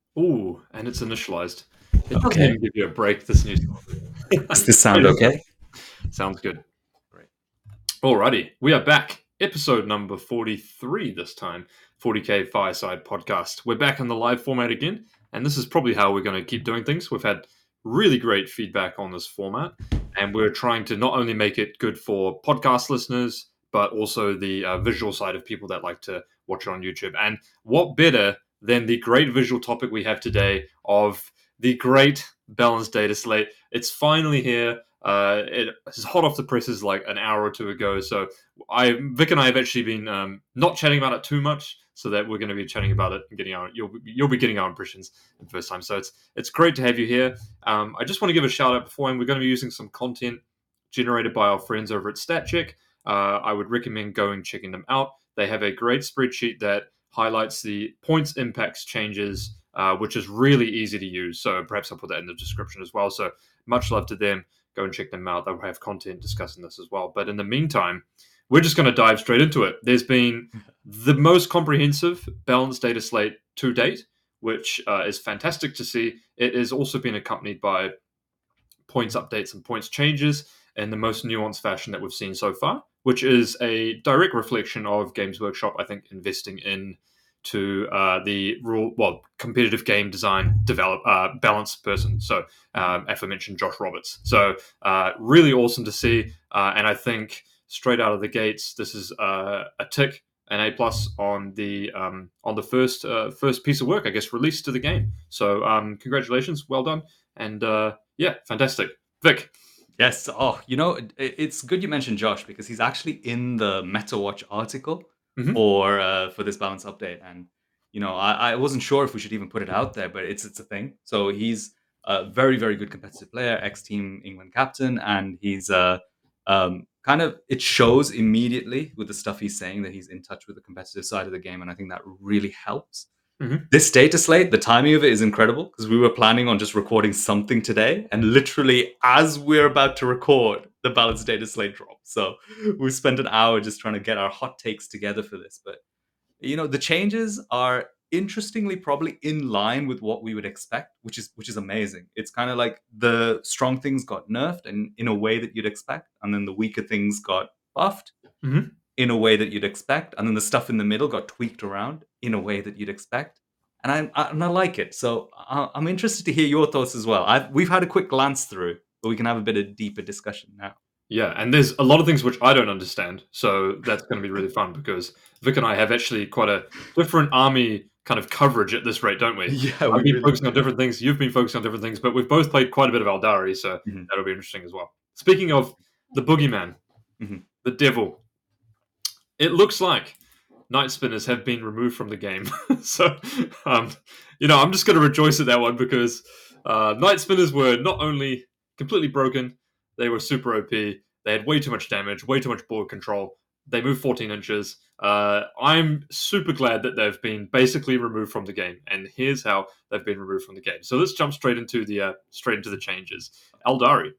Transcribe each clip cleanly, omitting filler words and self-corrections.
Ooh, and it's initialized. It doesn't Okay. even give you a break, this new Does this Great sound intro. okay? Sounds good. Great. Alrighty, we are back. Episode number 43 this time. 40K Fireside Podcast. We're back in the live format again, and this is probably how we're going to keep doing things. We've had really great feedback on this format, and we're trying to not only make it good for podcast listeners, but also the visual side of people that like to watch it on YouTube. And what better than the great visual topic we have today of the great balanced data slate? It's finally here. It is hot off the presses like an hour or two ago. So Vic and I have actually been not chatting about it too much, so that we're going to be chatting about it and getting our you'll be getting our impressions the first time. So it's great to have you here. I just want to give a shout out beforehand. We're going to be using some content generated by our friends over at StatCheck. I would recommend going checking them out. They have a great spreadsheet that highlights the points impacts changes, which is really easy to use. So perhaps I'll put that in the description as well. So much love to them. Go and check them out. They'll have content discussing this as well. But in the meantime, we're just going to dive straight into it. There's been the most comprehensive balanced data slate to date, which is fantastic to see. It has also been accompanied by points updates and points changes in the most nuanced fashion that we've seen so far, which is a direct reflection of Games Workshop, I think, investing in to the competitive game design balance person. So, aforementioned Josh Roberts. So, really awesome to see, and I think straight out of the gates, this is a tick, an A plus on the first piece of work, I guess, released to the game. So, congratulations, well done, and yeah, fantastic, Vic. Yes. Oh, it's good you mentioned Josh because he's actually in the MetaWatch article Hmm. for this balance update, and I wasn't sure if we should even put it out there, but it's a thing. So he's a very very good competitive player, ex Team England captain, and he's kind of it shows immediately with the stuff he's saying that he's in touch with the competitive side of the game, and I think that really helps. Hmm. This data slate, the timing of it is incredible because we were planning on just recording something today, and literally as we're about to record, the balanced data slate dropped. So we spent an hour just trying to get our hot takes together for this. But the changes are interestingly probably in line with what we would expect, which is amazing. It's kind of like the strong things got nerfed and in a way that you'd expect, and then the weaker things got buffed Hmm. in a way that you'd expect, and then the stuff in the middle got tweaked around in a way that you'd expect. And I like it. So I'm interested to hear your thoughts as well. We've had a quick glance through, but we can have a bit of deeper discussion now. Yeah, and there's a lot of things which I don't understand, so that's going to be really fun because Vic and I have actually quite a different army kind of coverage at this rate, don't we? Yeah, I've we been really focusing on do. different things, you've been focusing on different things, but we've both played quite a bit of Aldari, so Mhm, that'll be interesting as well. Speaking of the boogeyman, mhm. the devil, it looks like night spinners have been removed from the game. So, um, I'm just going to rejoice at that one because night spinners were not only completely broken, they were super OP. They had way too much damage, way too much board control. They moved 14 inches. I'm super glad that they've been basically removed from the game, and here's how they've been removed from the game. So let's jump straight into the changes. Eldari.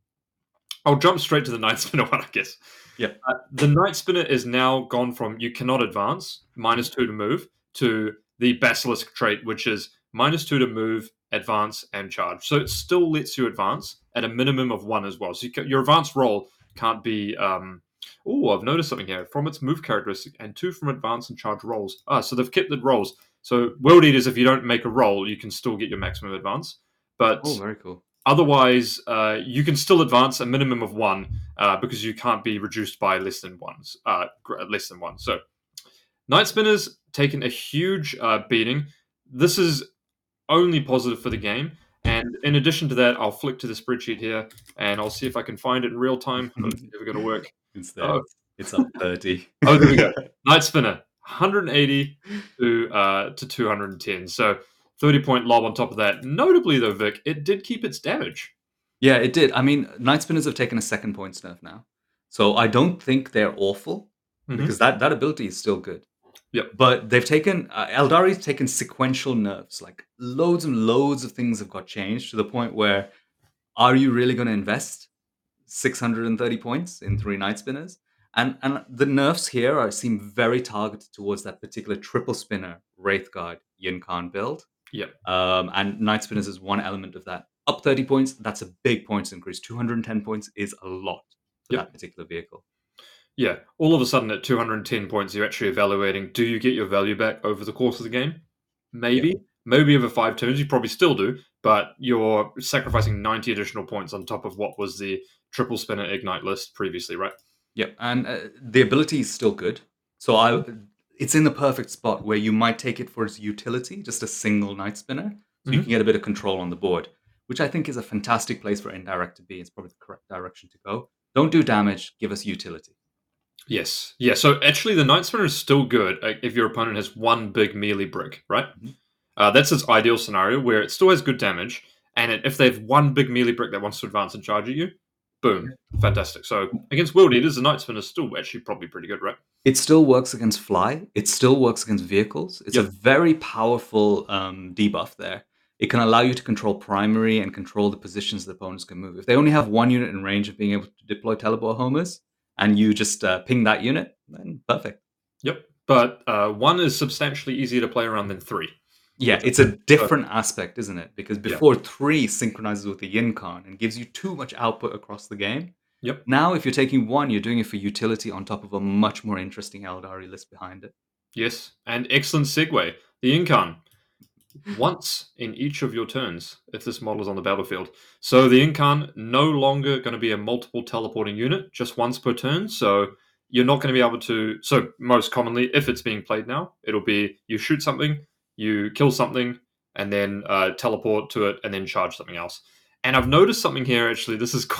I'll jump straight to the night spinner one, I guess. Yeah. The Night Spinner is now gone from you cannot advance, Mhm. -2 to move, to the Basilisk trait, which is -2 to move, advance, and charge. So it still lets you advance at a minimum of 1 as well. So your advance roll can't be. Oh, I've noticed something here. From its move characteristic and 2 from advance and charge rolls. So they've kept the rolls. So World Eaters, if you don't make a roll, you can still get your maximum advance. Oh, But very cool. otherwise, you can still advance a minimum of 1 because you can't be reduced by less than one. So Night Spinner's taken a huge beating. This is only positive for the game. And in addition to that, I'll flick to the spreadsheet here and I'll see if I can find it in real time. Oh, it's never going to work. It's there. Oh, It's up 30. oh, there we go. Night Spinner, 180 to 210. So 30-point lob on top of that. Notably, though, Vic, it did keep its damage. Yeah, it did. I mean, Night Spinners have taken a second points nerf now. So I don't think they're awful because Hmm. that ability is still good. Yep. But they've taken Eldari's taken sequential nerfs. Like loads and loads of things have got changed to the point where are you really going to invest 630 points in 3 Night Spinners? And the nerfs here seem very targeted towards that particular triple spinner Wraithguard Yin Khan build. Yep. And Night Spinners is one element of that. Up 30 points, that's a big points increase. 210 points is a lot for Yep. that particular vehicle. Yeah. All of a sudden, at 210 points, you're actually evaluating: do you get your value back over the course of the game? Maybe. Maybe over 5 turns, you probably still do, but you're sacrificing 90 additional points on top of what was the triple spinner ignite list previously, right? Yep, and the ability is still good. So it's in the perfect spot where you might take it for its utility, just a single Night Spinner, so you Mhm. can get a bit of control on the board, which I think is a fantastic place for Indirect to be. It's probably the correct direction to go. Don't do damage, give us utility. Yes. Yeah. So actually, the Night Spinner is still good if your opponent has one big melee brick, right? Mhm. That's its ideal scenario where it still has good damage, and if they have one big melee brick that wants to advance and charge at you, boom, fantastic. So against World Eaters, the Night Spinner is still actually probably pretty good, right? It still works against fly. It still works against vehicles. It's a Yep. very powerful debuff there. It can allow you to control primary and control the positions the opponents can move. If they only have one unit in range of being able to deploy teleport homers, and you just ping that unit, then perfect. Yep. But one is substantially easier to play around than three. Yeah, Which it's a is different aspect, isn't it? Because yeah. before 3 synchronizes with the Yin Khan and gives you too much output across the game. Yep. Now, if you're taking 1, you're doing it for utility on top of a much more interesting Eldari list behind it. Yes. And excellent segue. The Incarn. Once in each of your turns, if this model is on the battlefield. So the Incarn no longer going to be a multiple teleporting unit, just once per turn. So you're not going to be able to. So most commonly, if it's being played now, it'll be you shoot something, you kill something, and then teleport to it, and then charge something else. And I've noticed something here. Actually, this is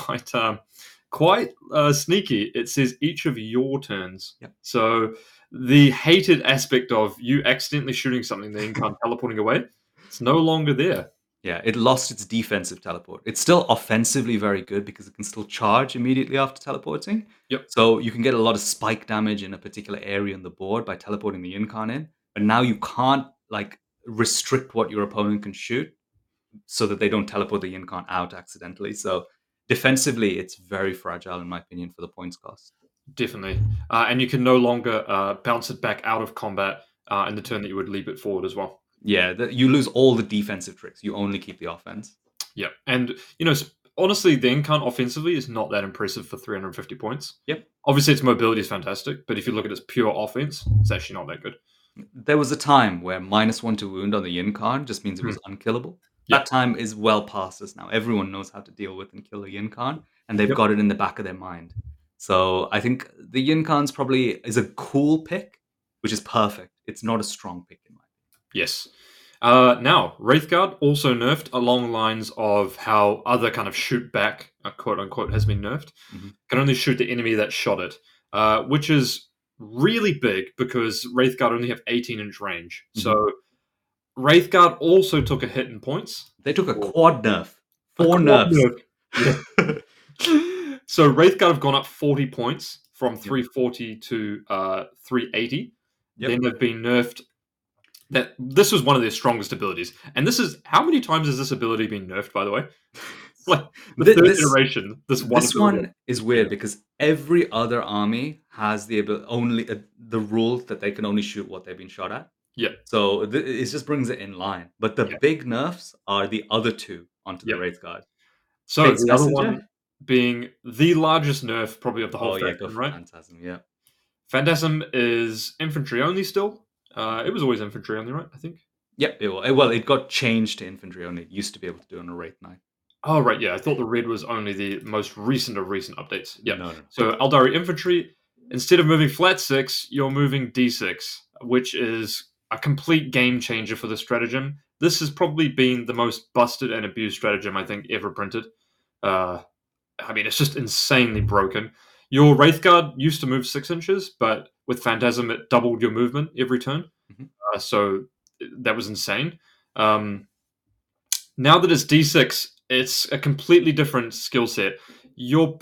quite sneaky. It says each of your turns. Yep. So the hated aspect of you accidentally shooting something, the Incarn teleporting away, it's no longer there. Yeah, it lost its defensive teleport. It's still offensively very good because it can still charge immediately after teleporting. Yep. So you can get a lot of spike damage in a particular area on the board by teleporting the Incarn in. But now you can't like restrict what your opponent can shoot so that they don't teleport the Incarn out accidentally. So defensively, it's very fragile in my opinion for the points cost. Definitely. And you can no longer bounce it back out of combat in the turn that you would leap it forward as well. Yeah, you lose all the defensive tricks. You only keep the offense. Yeah. And, honestly, the Incarn offensively is not that impressive for 350 points. Yep. Obviously, its mobility is fantastic, but if you look at its pure offense, it's actually not that good. There was a time where -1 to wound on the Incarn just means it was unkillable. Yep. That time is well past us now. Everyone knows how to deal with and kill the Yinkan, and they've Yep. got it in the back of their mind. So I think the Yinkan's probably is a cool pick, which is perfect. It's not a strong pick in my opinion. Yes. Now, Wraithguard also nerfed along lines of how other kind of shoot back, quote unquote, has been nerfed. Mhm. Can only shoot the enemy that shot it, which is really big because Wraithguard only have 18-inch range. So Wraithguard also took a hit in points. They took a quad nerf. A 4 quad nerfs. nerf. Yeah. So Wraithguard have gone up 40 points from 340 to 380. Yep. Then they've been nerfed. This was one of their strongest abilities. And this is how many times has this ability been nerfed, by the way? Like the third iteration. This one is weird because every other army has the only the rule that they can only shoot what they've been shot at. Yeah. So it just brings it in line. But the big nerfs are the other two onto the Wraithguard. So Fate's the other Messenger? one being the largest nerf probably of the whole Oh yeah, faction, go for right? Phantasm, yeah. Phantasm is infantry only still. It was always infantry only, right? I think. Yep, it got changed to infantry only. It used to be able to do on a Wraith Knight. Oh, right, yeah. I thought the red was only the most recent of recent updates. Yeah. No. So Eldari infantry, instead of moving flat 6, you're moving d6, which is a complete game changer for the stratagem. This has probably been the most busted and abused stratagem I think ever printed. It's just insanely broken. Your Wraithguard used to move 6 inches, but with Phantasm, it doubled your movement every turn. So that was insane. Now that it's d6, it's a completely different skill set. You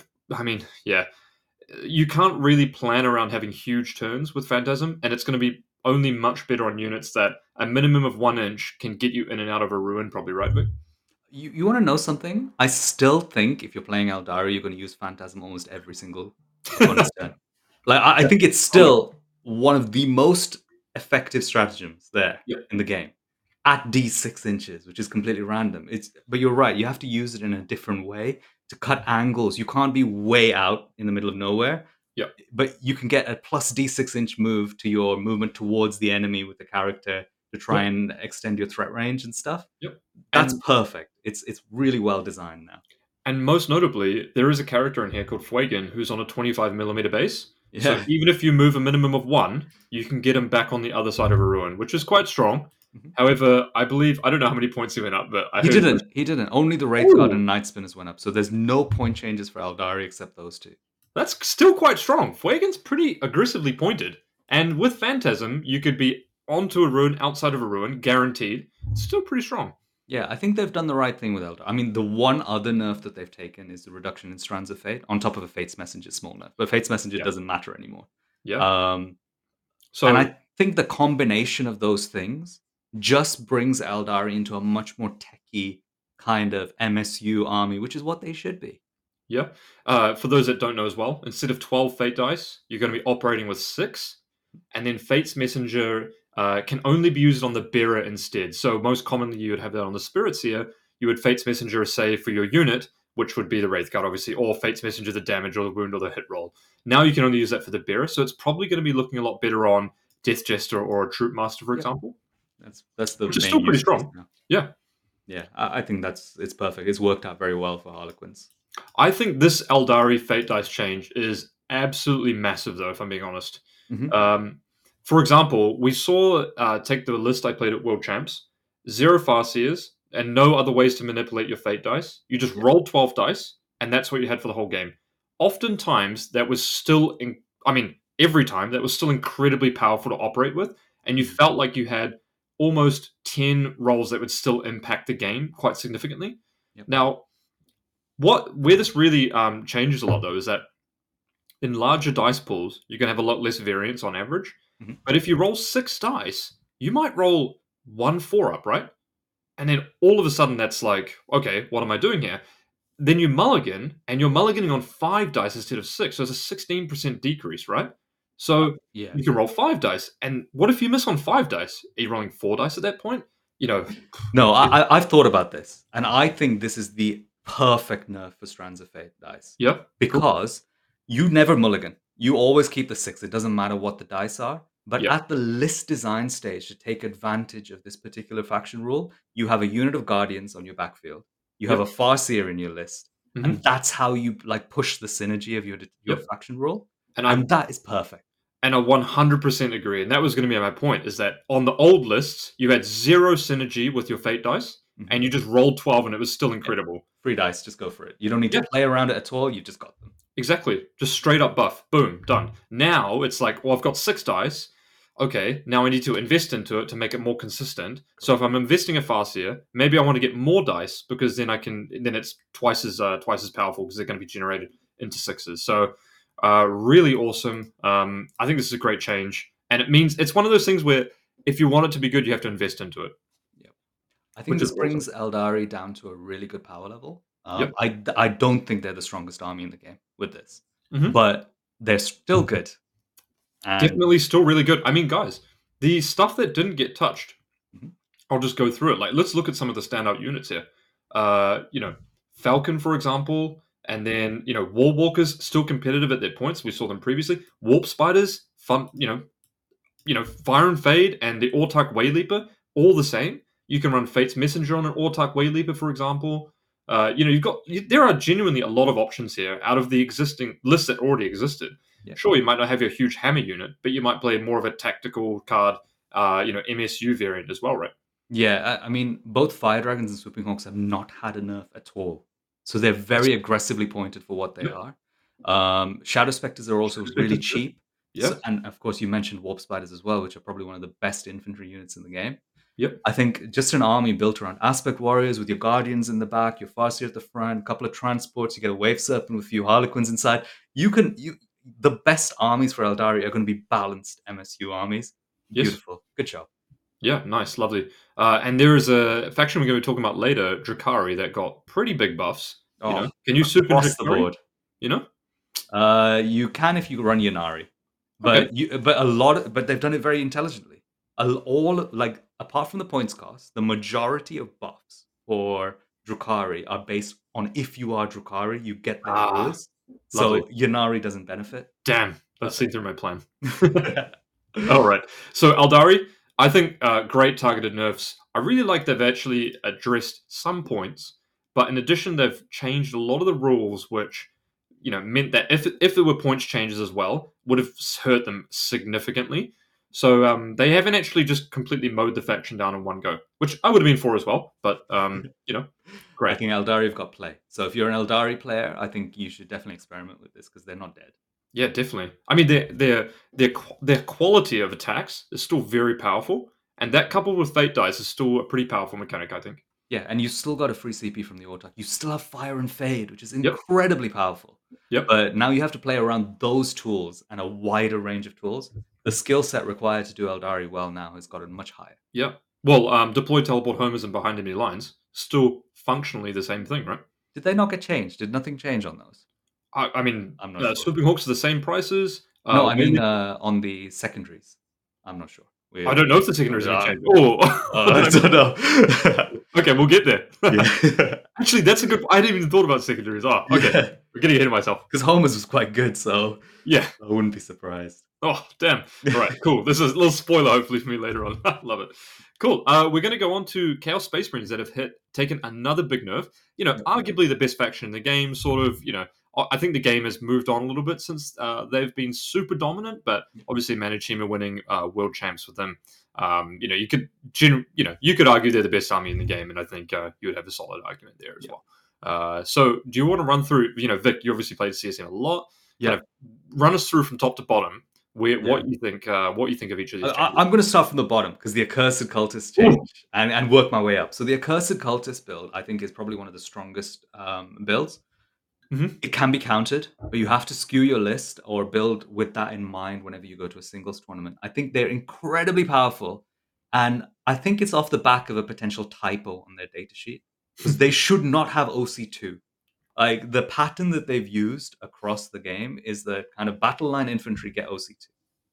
can't really plan around having huge turns with Phantasm, and it's going to be only much better on units that a minimum of 1 inch can get you in and out of a ruin, probably, right, Vic? You want to know something? I still think if you're playing Eldari, you're going to use Phantasm almost every single opponent's turn. Like I think it's still one of the most effective stratagems there in the game. at d6 inches, which is completely random. But you're right. You have to use it in a different way to cut angles. You can't be way out in the middle of nowhere, Yep. but you can get a plus d6 inch move to your movement towards the enemy with the character to try Yep. and extend your threat range and stuff. Yep. That's And perfect. It's really well designed now. and most notably, there is a character in here called Fuegan who's on a 25 millimeter base. So Yeah. even if you move a minimum of 1, you can get him back on the other side of a ruin, which is quite strong. Mhm. However, I don't know how many points he went up, but I He heard it was. didn't. He didn't. Only the Wraith Guard Ooh, and Night Spinners went up. So there's no point changes for Eldari except those two. that's still quite strong. Fuegan's pretty aggressively pointed. And with Phantasm, you could be onto a ruin, outside of a ruin, guaranteed. It's still pretty strong. Yeah, I think they've done the right thing with Eldar. I mean, the one other nerf that they've taken is the reduction in Strands of Fate, on top of a Fate's Messenger small nerf. But Fate's Messenger Yeah. doesn't matter anymore. Yeah. And So I think the combination of those things just brings Eldari into a much more techie kind of MSU army, which is what they should be. yeah. For those that don't know as well, instead of 12 Fate dice, you're going to be operating with 6. And then Fate's Messenger can only be used on the bearer instead. So most commonly you would have that on the Spirit Seer. You would Fate's Messenger say for your unit, which would be the Wraith Guard, obviously, or Fate's Messenger the damage or the wound or the hit roll. Now you can only use that for the bearer, so it's probably going to be looking a lot better on Death Jester or a Troop Master, for Yeah. example. That's the Which is main still pretty use case strong. now. Yeah. Yeah, I think it's perfect. It's worked out very well for Harlequins. I think this Eldari Fate Dice change is absolutely massive, though, if I'm being honest. Mhm. For example, we saw, take the list I played at World Champs, 0 Farseers, and no other ways to manipulate your Fate dice. You just rolled 12 dice, and that's what you had for the whole game. Oftentimes, that was still, every time, that was still incredibly powerful to operate with, and you felt like you had almost 10 rolls that would still impact the game quite significantly. Yep. Now, where this really changes a lot, though, is that in larger dice pools, you're going to have a lot less variance on average. Mhm. But if you roll 6 dice, you might roll 1 4 up, right? And then all of a sudden, that's like, okay, what am I doing here? Then you mulligan, and you're mulliganing on 5 dice instead of 6. So it's a 16% decrease, right? So Yeah. you can roll 5 dice. And what if you miss on 5 dice? Are you rolling 4 dice at that point? No, I've thought about this, and I think this is the perfect nerf for Strands of Fate dice. Yep. Because you never mulligan. You always keep the 6. It doesn't matter what the dice are. But Yep. at the list design stage, to take advantage of this particular faction rule, you have a unit of Guardians on your backfield. You have a Farseer in your list. Mhm. And that's how you push the synergy of your Yep. faction rule. And And that is perfect. And I 100% agree. And that was going to be my point, is that on the old lists, you had 0 synergy with your Fate dice, and you just rolled 12, and it was still incredible. Free dice, just go for it. You don't need to play around it at all. You just got them. Exactly. Just straight up buff. Boom. Done. Now it's like, well, I've got 6 dice. Okay, now I need to invest into it to make it more consistent. So if I'm investing a Farseer, maybe I want to get more dice, because then it's twice as powerful, because they're going to be generated into 6s. So really awesome. I think this is a great change. And it means it's one of those things where if you want it to be good, you have to invest into it. I think Which this is brings Eldari down to a really good power level. Yep. I don't think they're the strongest army in the game with this, Mhm. but they're still good. And Definitely still really good. I mean, guys, the stuff that didn't get touched, Mhm. I'll just go through it. Like, let's look at some of the standout units here. Falcon, for example, and then, Warwalkers still competitive at their points. We saw them previously. Warp Spiders, fun, Fire and Fade and the Autark Wayleaper, all the same. You can run Fate's Messenger on an Autark Wayleaper, for example. There are genuinely a lot of options here out of the existing lists that already existed. Yeah. Sure, you might not have your huge hammer unit, but you might play more of a tactical card, MSU variant as well, right? Yeah, I mean, both Fire Dragons and Swooping Hawks have not had a nerf at all. So they're very aggressively pointed for what they Yep. are. Shadow Spectres are also Shadow really Spectres, good. cheap. Yeah. And of course, you mentioned Warp Spiders as well, which are probably one of the best infantry units in the game. Yep. I think just an army built around Aspect Warriors with your Guardians in the back, your Farseer at the front, a couple of transports, you get a Wave Serpent with a few Harlequins inside. The best armies for Eldari are going to be balanced MSU armies. Yes. Beautiful. Good job. Yeah, nice, lovely. And there is a faction we're going to be talking about later, Drakari, that got pretty big buffs. Can you super across the Drakari? board? You can if you run Yanari, but they've done it very intelligently. all like apart from the points cost, the majority of buffs for Drukhari are based on if you are Drukhari, you get their Ah, ores. So lovely. Yanari doesn't benefit. Damn, that's seen Perfect. through my plan. All right. So Aldari, I think great targeted nerfs. I really like they've actually addressed some points, but in addition, they've changed a lot of the rules, which meant that if there were points changes as well, would have hurt them significantly. So they haven't actually just completely mowed the faction down in one go, which I would have been for as well. But I great. think Eldari have got play. So if you're an Eldari player, I think you should definitely experiment with this because they're not dead. Yeah, definitely. I mean, their quality of attacks is still very powerful, and that coupled with Fate Dice is still a pretty powerful mechanic, I think. Yeah, and you still got a free CP from the Autarch. You still have Fire and Fade, which is Yep. incredibly powerful. Yep. But now you have to play around those tools and a wider range of tools. The skill set required to do Eldari well now has gotten much higher. Yep. Well, deploy teleport homers and behind enemy lines still functionally the same thing, right? Did they not get changed? Did nothing change on those? I mean, I'm not sure. swooping hooks are the same prices. No, I mean on the secondaries. I'm not sure. I don't know if the secondaries are going to change. I don't know. Okay, we'll get there. Yeah. Actually, that's a good. I hadn't even thought about secondaries. Oh, okay. Yeah. We're getting ahead of myself. Because Homers was quite good, so Yeah. I wouldn't be surprised. Oh, damn. All right, cool. This is a little spoiler, hopefully, for me later on. Love it. Cool. We're going to go on to Chaos Space Marines that have taken another big nerf. Arguably the best faction in the game, sort of, I think the game has moved on a little bit since they've been super dominant, but obviously Manachima winning world champs with them. You could argue they're the best army in the game, and I think you would have a solid argument there as well. So do you want to run through, Vic, you obviously played CSM a lot. Yeah. Kind of run us through from top to bottom what you think of each of these changes. I'm going to start from the bottom because the Accursed Cultist change and work my way up. So the Accursed Cultist build, I think, is probably one of the strongest builds. Mm-hmm. It can be countered, but you have to skew your list or build with that in mind whenever you go to a singles tournament. I think they're incredibly powerful, and I think it's off the back of a potential typo on their datasheet because they should not have OC2. Like the pattern that they've used across the game is that kind of battle line infantry get OC2.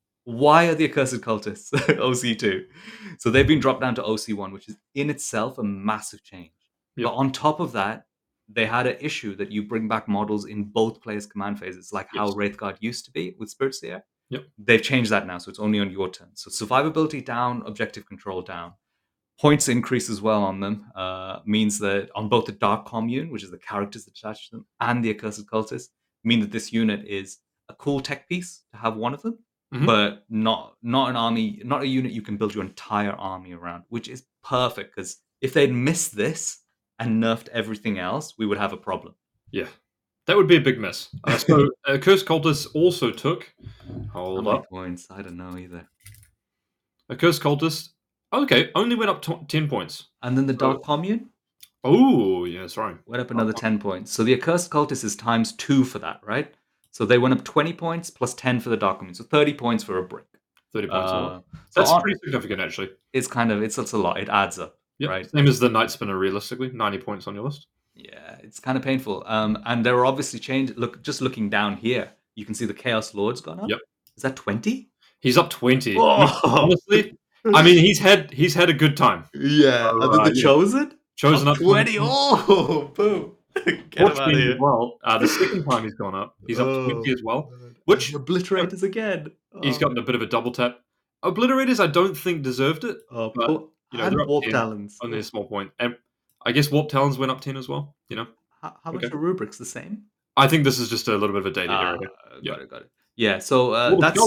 Why are the Accursed Cultists OC2? So they've been dropped down to OC1, which is in itself a massive change. Yep. But on top of that, they had an issue that you bring back models in both players' command phases, like how Wraithguard used to be with Spirit Seer. Yep. They've changed that now, so it's only on your turn. So survivability down, objective control down. Points increase as well on them means that on both the Dark Commune, which is the characters that attach to them, and the Accursed Cultists, mean that this unit is a cool tech piece to have one of them, but not an army, not a unit you can build your entire army around, which is perfect because if they'd missed this and nerfed everything else, we would have a problem. Yeah. That would be a big miss. So Accursed Cultists also took... How many points? I don't know either. Accursed Cultists... Okay, only went up 10 points. And then the Dark Commune? Oh, yeah, sorry. Went up another 10 points. So the Accursed Cultist is times 2 for that, right? So they went up 20 points plus 10 for the Dark Commune. So 30 points for a brick. 30 points. That's pretty significant, actually. It's kind of, it's a lot. It adds up, right? Same as the Night Spinner, realistically. 90 points on your list. Yeah, it's kind of painful. And there are obviously changes. Look, just looking down here, you can see the Chaos Lord's gone up. Yep. Is that 20? He's up 20. Oh! Honestly, I mean, he's had a good time. Yeah. And then the Chosen? Chosen up 20. Oh, boom. Get him out of here. As well. The second time he's gone up, he's up 20 as well. Which Obliterators again. He's gotten a bit of a double tap. Obliterators, I don't think deserved it. But, and Warp Talons. Only a small point. And I guess Warp Talons went up 10 as well. How much are rubrics? The same? I think this is just a little bit of a dated error. Got it. Yeah, so that's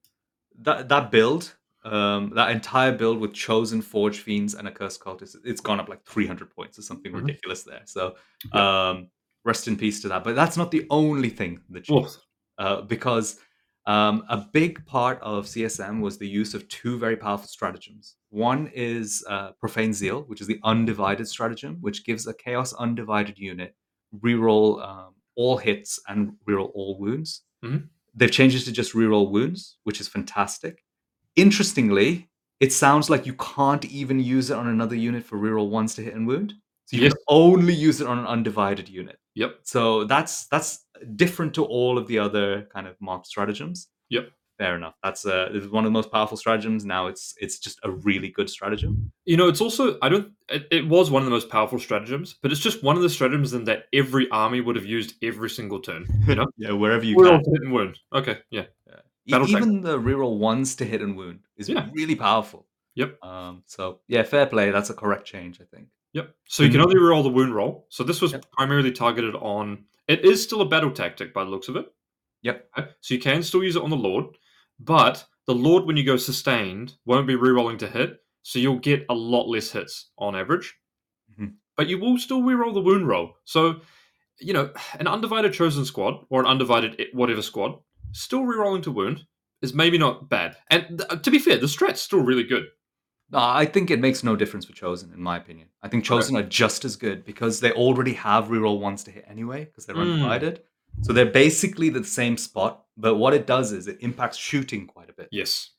that build. That entire build with Chosen, Forge Fiends, and Accursed Cultists, it's gone up like 300 points or something ridiculous there. So rest in peace to that. But that's not the only thing that changed. Because a big part of CSM was the use of two very powerful stratagems. One is Profane Zeal, which is the undivided stratagem, which gives a Chaos undivided unit reroll all hits and reroll all wounds. They've changed it to just reroll wounds, which is fantastic. Interestingly, it sounds like you can't even use it on another unit for reroll ones to hit and wound. So you can only use it on an undivided unit. Yep. So that's different to all of the other kind of mob stratagems. Yep. fair enough. It's one of the most powerful stratagems. Now it's just a really good stratagem. It's also it was one of the most powerful stratagems, but it's just one of the stratagems in that every army would have used every single turn. Yeah, wherever you Reroll can. to hit and wound. Okay, yeah. Yeah. Battle tactic. Even the reroll ones to hit and wound is Yeah. really powerful. Yep. So yeah, fair play. That's a correct change, I think. Yep. So you can only reroll the wound roll. So this was Yep. primarily targeted on. It is still a battle tactic by the looks of it. Yep. Okay? So you can still use it on the Lord, but the Lord, when you go sustained, won't be rerolling to hit, so you'll get a lot less hits on average. Mhm. But you will still reroll the wound roll. So, an undivided chosen squad or an undivided whatever squad, still rerolling to wound is maybe not bad. And to be fair, the strat's still really good. No, I think it makes no difference for Chosen, in my opinion. I think Chosen are just as good because they already have reroll ones to hit anyway, because they're undivided. So they're basically the same spot, but what it does is it impacts shooting quite a bit. Yes.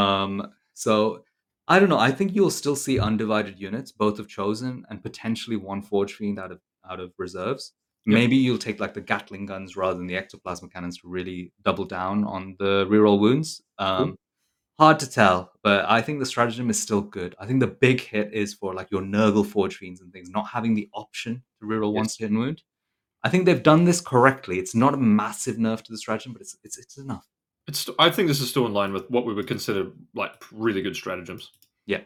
So I don't know. I think you'll still see undivided units, both of Chosen and potentially one Forge Fiend out of reserves. Yep. Maybe you'll take like the Gatling guns rather than the Ectoplasma cannons to really double down on the reroll wounds. Cool. Hard to tell, but I think the stratagem is still good. I think the big hit is for like your Nurgle Forge Fiends and things, not having the option to reroll once to hit and wound. I think they've done this correctly. It's not a massive nerf to the stratagem, but it's enough. I think this is still in line with what we would consider like really good stratagems. Yeah.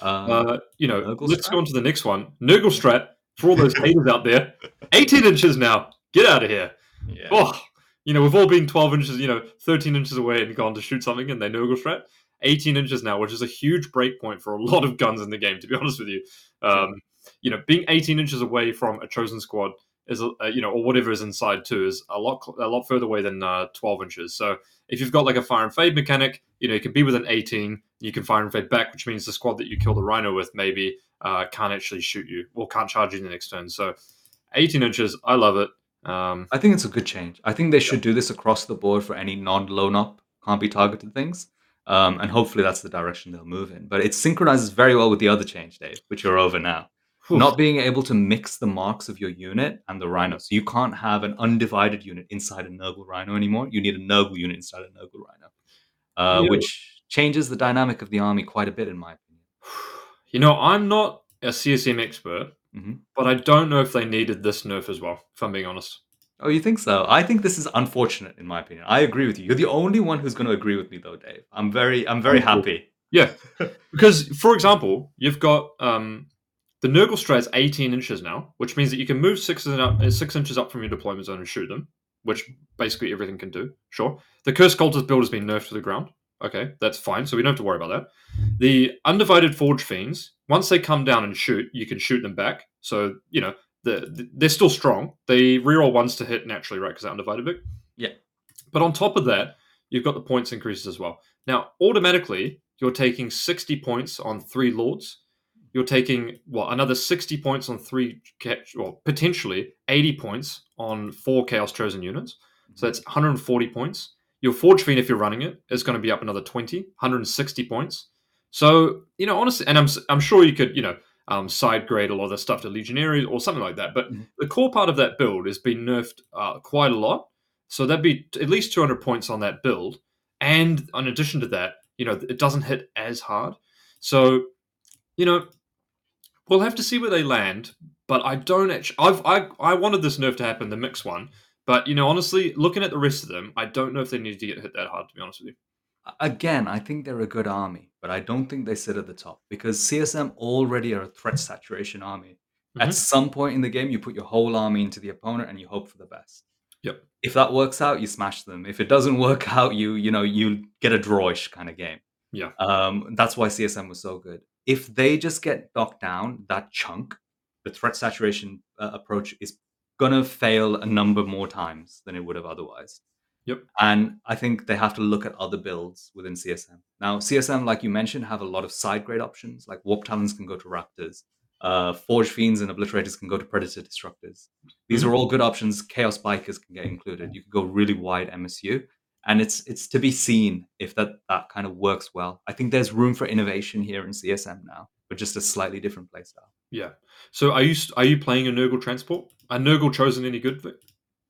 Let's go on to the next one. Nurgle strat, for all those haters out there, 18 inches now. Get out of here. Yeah. Oh, we've all been 12 inches, 13 inches away and gone to shoot something and they Nurgle strat. 18 inches now, which is a huge break point for a lot of guns in the game, to be honest with you. Being 18 inches away from a chosen squad is, or whatever is inside too, is a lot further away than 12 inches. So if you've got like a fire and fade mechanic, you can be within 18, you can fire and fade back, which means the squad that you kill the rhino with maybe can't actually shoot you or can't charge you the next turn. So 18 inches, I love it. I think it's a good change. I think they should do this across the board for any non-blown up, can't be targeted things. And hopefully that's the direction they'll move in. But it synchronizes very well with the other change, Dave, which you're over now. Not being able to mix the marks of your unit and the rhino. So you can't have an undivided unit inside a Nurgle Rhino anymore. You need a Nurgle unit inside a Nurgle Rhino, which changes the dynamic of the army quite a bit, in my opinion. I'm not a CSM expert, but I don't know if they needed this nerf as well, if I'm being honest. Oh, you think so? I think this is unfortunate, in my opinion. I agree with you. You're the only one who's going to agree with me, though, Dave. I'm very happy. Yeah, because for example, you've got the Nurgle strat is 18 inches now, which means that you can move 6 inches up from your deployment zone and shoot them, which basically everything can do. Sure. The Cursed Cultist build has been nerfed to the ground. Okay, that's fine. So we don't have to worry about that. The Undivided Forge Fiends, once they come down and shoot, you can shoot them back. So, they're still strong. They reroll ones to hit naturally, right? Because they're undivided big. Yeah. But on top of that, you've got the points increases as well. Now, automatically, you're taking 60 points on 3 Lords. You're taking, another 60 points on 3, potentially 80 points on 4 Chaos Chosen units. So that's 140 points. Your Forge Fiend, if you're running it, is going to be up another 20, 160 points. So, honestly, and I'm sure you could, side grade a lot of the stuff to Legionaries or something like that. But the core part of that build has been nerfed quite a lot. So that'd be at least 200 points on that build. And in addition to that, it doesn't hit as hard. So, we'll have to see where they land. But I don't actually... I wanted this nerf to happen, the mix one. But, honestly, looking at the rest of them, I don't know if they needed to get hit that hard, to be honest with you. Again, I think they're a good army, but I don't think they sit at the top because CSM already are a threat saturation army. At some point in the game, you put your whole army into the opponent and you hope for the best. Yep. If that works out, you smash them. If it doesn't work out, you get a drawish kind of game. Yeah. That's why CSM was so good. If they just get knocked down that chunk, the threat saturation approach is gonna fail a number more times than it would have otherwise. Yep. And I think they have to look at other builds within CSM. Now, CSM, like you mentioned, have a lot of side grade options. Like Warp Talons can go to Raptors. Forge Fiends and Obliterators can go to Predator Destructors. These are all good options. Chaos Bikers can get included. You can go really wide MSU. And it's to be seen if that kind of works well. I think there's room for innovation here in CSM now, but just a slightly different playstyle. Yeah. So are you playing a Nurgle Transport? Are Nurgle Chosen any good?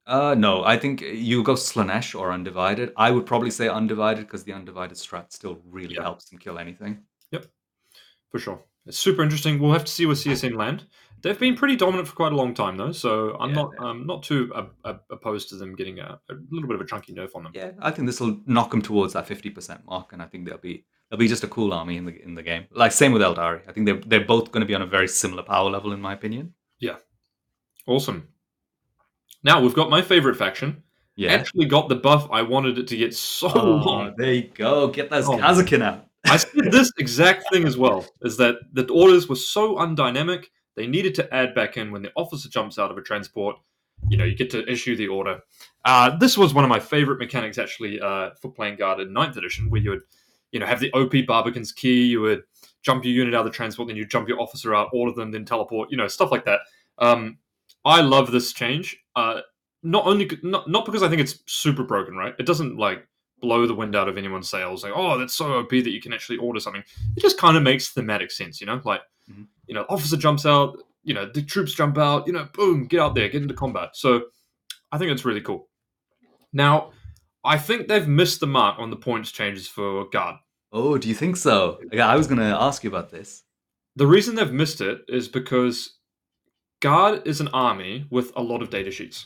No, I think you go Slanesh or Undivided. I would probably say Undivided because the Undivided strat still really Yeah. helps them kill anything. Yep. For sure. It's super interesting. We'll have to see where CSN land. They've been pretty dominant for quite a long time, though, so I'm Yeah, not too opposed to them getting a little bit of a chunky nerf on them. yeah. I think this will knock them towards that 50% mark, and I think they'll be just a cool army in the game. Like same with Eldari. I think they're both going to be on a very similar power level, in my opinion. Yeah, awesome. Now we've got my favorite faction. Yeah. Actually, got the buff I wanted it to get so Oh, long. there you go. Get those Oh, Kazakin out. I said this exact thing as well. Is that the orders were so undynamic? They needed to add back in when the officer jumps out of a transport. You get to issue the order. This was one of my favorite mechanics actually for playing guard in 9th edition, where you would, have the OP Barbican's key. You would jump your unit out of the transport, then you jump your officer out, all of them, then teleport. Stuff like that. I love this change. Not because I think it's super broken, right? It doesn't like blow the wind out of anyone's sails. Like, oh, that's so OP that you can actually order something. It just kind of makes thematic sense, Like, Mhm. officer jumps out, the troops jump out, boom, get out there, get into combat. So I think it's really cool. Now, I think they've missed the mark on the points changes for guard. Oh, do you think so? Yeah, I was going to ask you about this. The reason they've missed it is because guard is an army with a lot of data sheets.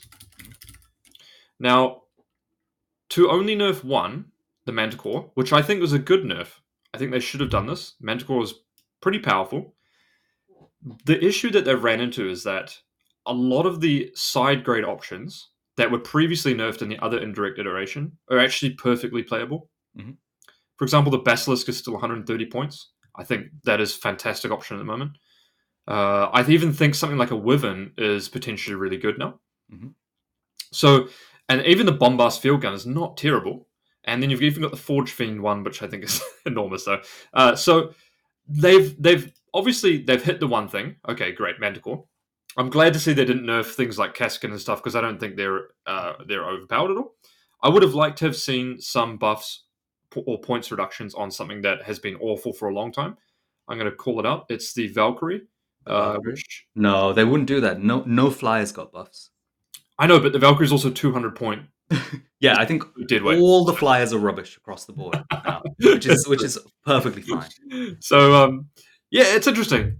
Now, to only nerf one, the Manticore, which I think was a good nerf. I think they should have done this. Manticore was pretty powerful. The issue that they've ran into is that a lot of the side grade options that were previously nerfed in the other indirect iteration are actually perfectly playable. Mhm. For example, the Basilisk is still 130 points. I think that is a fantastic option at the moment. I even think something like a Wyvern is potentially really good now. Mhm. So, and even the Bombast Field Gun is not terrible. And then you've even got the Forge Fiend one, which I think is enormous, though. So they've obviously they've hit the one thing. Okay, great, Manticore. I'm glad to see they didn't nerf things like Kaskin and stuff because I don't think they're overpowered at all. I would have liked to have seen some buffs or points reductions on something that has been awful for a long time. I'm going to call it out. It's the Valkyrie, The Valkyrie? which No, they wouldn't do that. No flyers got buffs. I know, but the Valkyrie is also 200 point Yeah, I think dead weight. all the flyers are rubbish across the board now, which is perfectly fine. So yeah, it's interesting.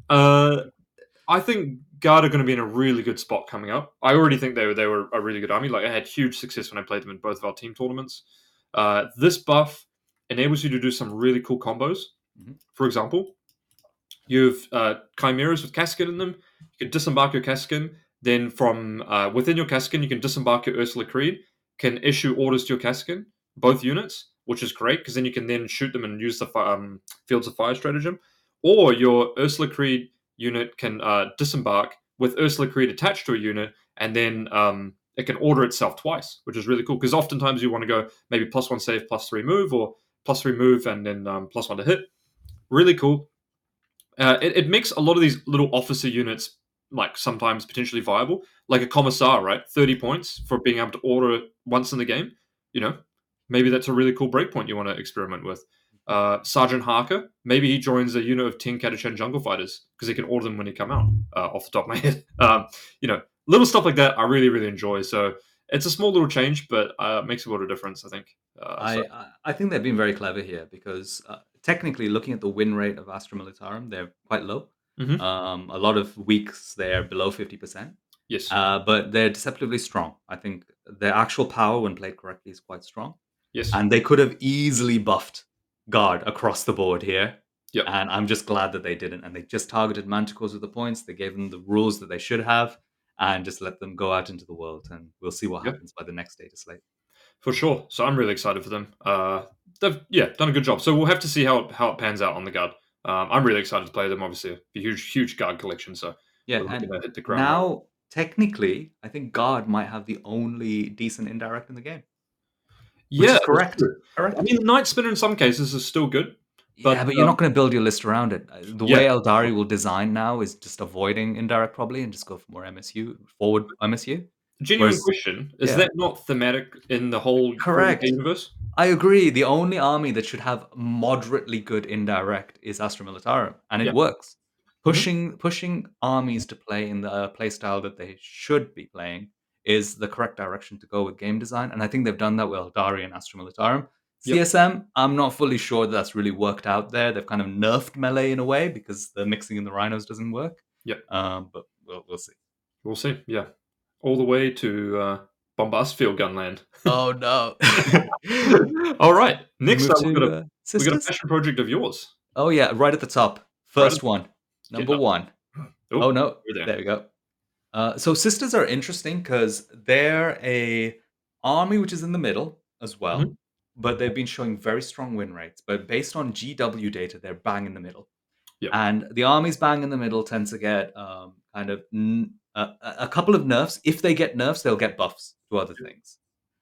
I think Guard are going to be in a really good spot coming up. I already think they were a really good army. Like I had huge success when I played them in both of our team tournaments. This buff enables you to do some really cool combos. Mhm. For example, you've chimeras with Kaskin in them. You can disembark your Kaskin. Then from within your Kaskin, you can disembark your Ursula Creed. Can issue orders to your Kaskin, both units, which is great because then you can then shoot them and use the Fields of Fire stratagem. Or your Ursula Creed unit can disembark with Ursula Creed attached to a unit, and then it can order itself twice, which is really cool because oftentimes you want to go maybe +1 save, +3 move, or +3 move and then +1 to hit. Really cool. It makes a lot of these little officer units like sometimes potentially viable, like a commissar, right? 30 points for being able to order once in the game. Maybe that's a really cool breakpoint you want to experiment with. Sergeant Harker, maybe he joins a unit of 10 Catachan jungle fighters because he can order them when he come out. Off the top of my head, little stuff like that I really really enjoy. So it's a small little change, but makes a lot of difference. I think. I think they've been very clever here because technically, looking at the win rate of Astra Militarum, they're quite low. Mhm. A lot of weeks they're below 50%, Yes. but they're deceptively strong. I think their actual power, when played correctly, is quite strong. Yes. And they could have easily buffed Guard across the board here. Yep. And I'm just glad that they didn't. And they just targeted Manticores with the points. They gave them the rules that they should have and just let them go out into the world. And we'll see what Yep. happens by the next data slate. For sure. So I'm really excited for them. They've done a good job. So we'll have to see how it pans out on the guard. I'm really excited to play them. Obviously, a huge guard collection. So Yeah, we're and looking to hit the ground running. now technically, I think Guard might have the only decent indirect in the game. Which Yeah, is correct. that's true. Correct. I mean, the Night Spinner in some cases is still good. Yeah, but you're not going to build your list around it. The Yeah. way Eldari will design now is just avoiding indirect probably and just go for more MSU, forward MSU. Genuine Whereas- question: is yeah. that not thematic in the whole 40K Correct. universe? I agree. The only army that should have moderately good indirect is Astra Militarum, and it Yeah. works. Pushing armies to play in the playstyle that they should be playing is the correct direction to go with game design. And I think they've done that with Eldari and Astra Militarum. Yep. CSM, I'm not fully sure that's really worked out there. They've kind of nerfed melee in a way because the mixing in the rhinos doesn't work. Yep. But we'll see. We'll see. Yeah. All the way to Bombast Field Gunland. Oh no! All right. Next up, we got a Sisters? passion project of yours. Oh yeah, right at the top. First one, number up. 1. Oh, Oh no, we're there we go. So Sisters are interesting because they're a army which is in the middle as well, Mhm. but they've been showing very strong win rates. But based on GW data, they're bang in the middle. Yep. And the armies bang in the middle tend to get kind of a couple of nerfs. If they get nerfs, they'll get buffs to other things.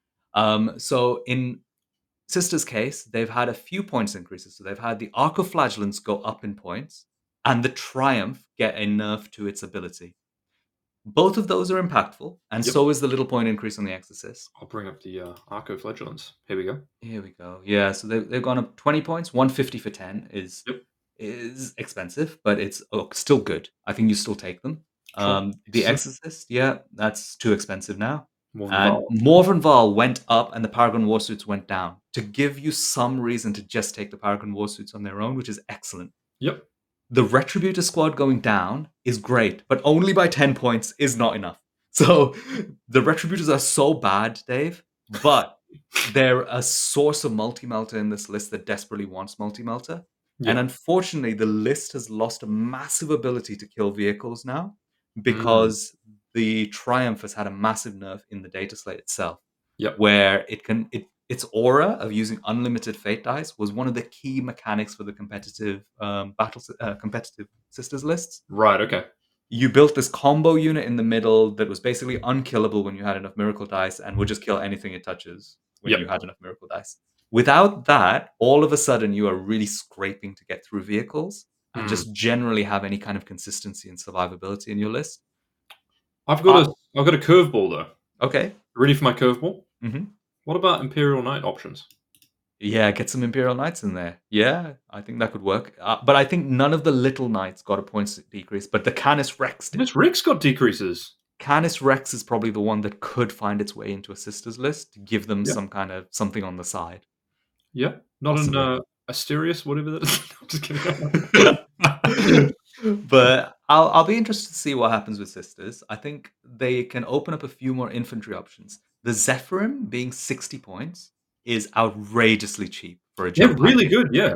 So in Sisters' case, they've had a few points increases. So they've had the Arcoflagellants go up in points, and the Triumph get a nerf to its ability. Both of those are impactful, and Yep. so is the little point increase on the Exorcist. I'll bring up the Arcoflagellants. Here we go. Here we go. Yeah, so they've gone up 20 points. 150 for 10 is Yep. expensive, but it's still good. I think you still take them. Sure. The Exorcist, yeah, that's too expensive now. Morvenn And Vahl. Morvenn Vahl went up and the Paragon Warsuits went down to give you some reason to just take the Paragon Warsuits on their own, which is excellent. Yep. The Retributor squad going down is great, but only by 10 points is not enough. So the Retributors are so bad, Dave, but they're a source of multi-melter in this list that desperately wants multi-melter. Yep. And unfortunately, the list has lost a massive ability to kill vehicles now because the Triumph has had a massive nerf in the data slate itself. Yep. Where its aura of using unlimited fate dice was one of the key mechanics for the competitive competitive Sisters lists. Right, okay. You built this combo unit in the middle that was basically unkillable when you had enough miracle dice and would just kill anything it touches when Yep. you had enough miracle dice. Without that, all of a sudden you are really scraping to get through vehicles and just generally have any kind of consistency and survivability in your list. I've got a curveball though. Okay. Ready for my curveball? Mm-hmm. What about Imperial Knight options? Yeah, get some Imperial Knights in there. Yeah, I think that could work. But I think none of the little knights got a points decrease, but the Canis Rex did. This Rex got decreases. Canis Rex is probably the one that could find its way into a Sisters list to give them some kind of something on the side. Yeah, not an Asterius, whatever that is. I'm just kidding. But I'll be interested to see what happens with Sisters. I think they can open up a few more infantry options. The Zephyrim being 60 points is outrageously cheap for a jump. Yeah, really good. Yeah.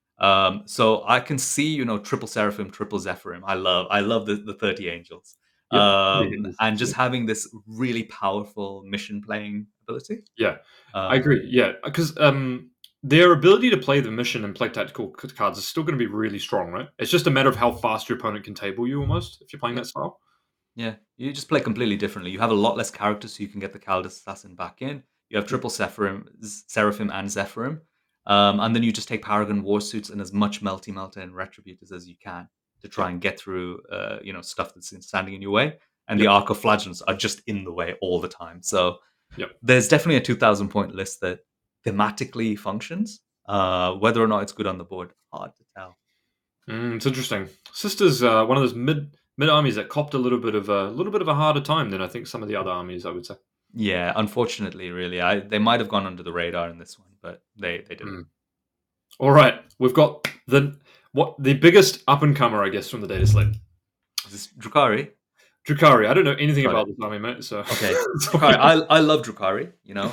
So I can see, triple Seraphim, triple Zephyrim. I love the 30 angels. Yep. And just having this really powerful mission playing ability. Yeah, I agree. Yeah, because their ability to play the mission and play tactical cards is still going to be really strong, right? It's just a matter of how fast your opponent can table you, almost, if you're playing that style. Yeah, you just play completely differently. You have a lot less characters, so you can get the Kaldis Assassin back in. You have triple Seraphim and Zephyrim. And then you just take Paragon Warsuits and as much Melty-Melter and Retributors as you can to try and get through, stuff that's standing in your way. And the Arcoflagellants are just in the way all the time. So there's definitely a 2,000 point list that thematically functions. Whether or not it's good on the board, hard to tell. It's interesting. Sisters, one of those mid armies that copped a little bit of a harder time than I think some of the other armies, I would say. Yeah, unfortunately, really, they might have gone under the radar in this one, but they didn't. All right, we've got the biggest up and comer, I guess, from the data slate. Is this Drukhari? Drukhari. I don't know anything about this army, mate. So okay, Drukhari. I love Drukhari.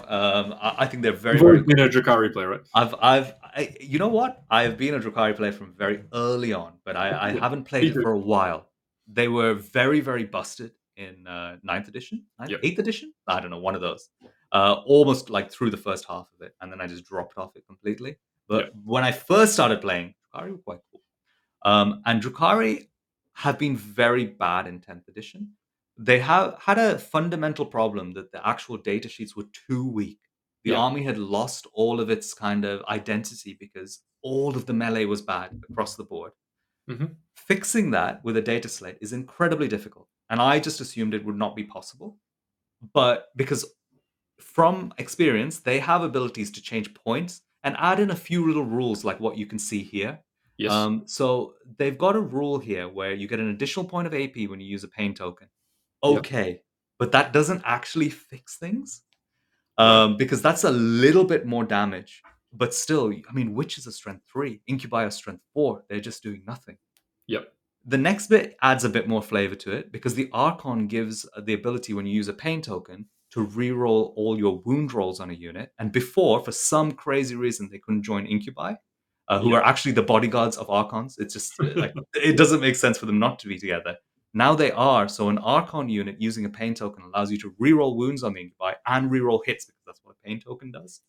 I think they're very. You've always been a Drukhari player, right? You know what? I've been a Drukhari player from very early on, but I haven't played it for a while. They were very, very busted in 9th edition, 8th edition. I don't know, one of those. Almost like through the first half of it, and then I just dropped off it completely. But when I first started playing, Drukhari were quite cool. And Drukhari have been very bad in 10th edition. They have had a fundamental problem that the actual data sheets were too weak. The army had lost all of its kind of identity because all of the melee was bad across the board. Mm-hmm. Fixing that with a data slate is incredibly difficult. And I just assumed it would not be possible. But because from experience, they have abilities to change points and add in a few little rules like what you can see here. Yes. So they've got a rule here where you get an additional point of AP when you use a pain token. Okay, but that doesn't actually fix things. Right. Because that's a little bit more damage. But still, I mean, Witches are strength 3, Incubi are strength 4. They're just doing nothing. Yep. The next bit adds a bit more flavor to it because the Archon gives the ability when you use a pain token to reroll all your wound rolls on a unit. And before, for some crazy reason, they couldn't join Incubi, who Yep. are actually the bodyguards of Archons. It's just like it doesn't make sense for them not to be together. Now they are. So an Archon unit using a pain token allows you to reroll wounds on the Incubi and reroll hits because that's what a pain token does.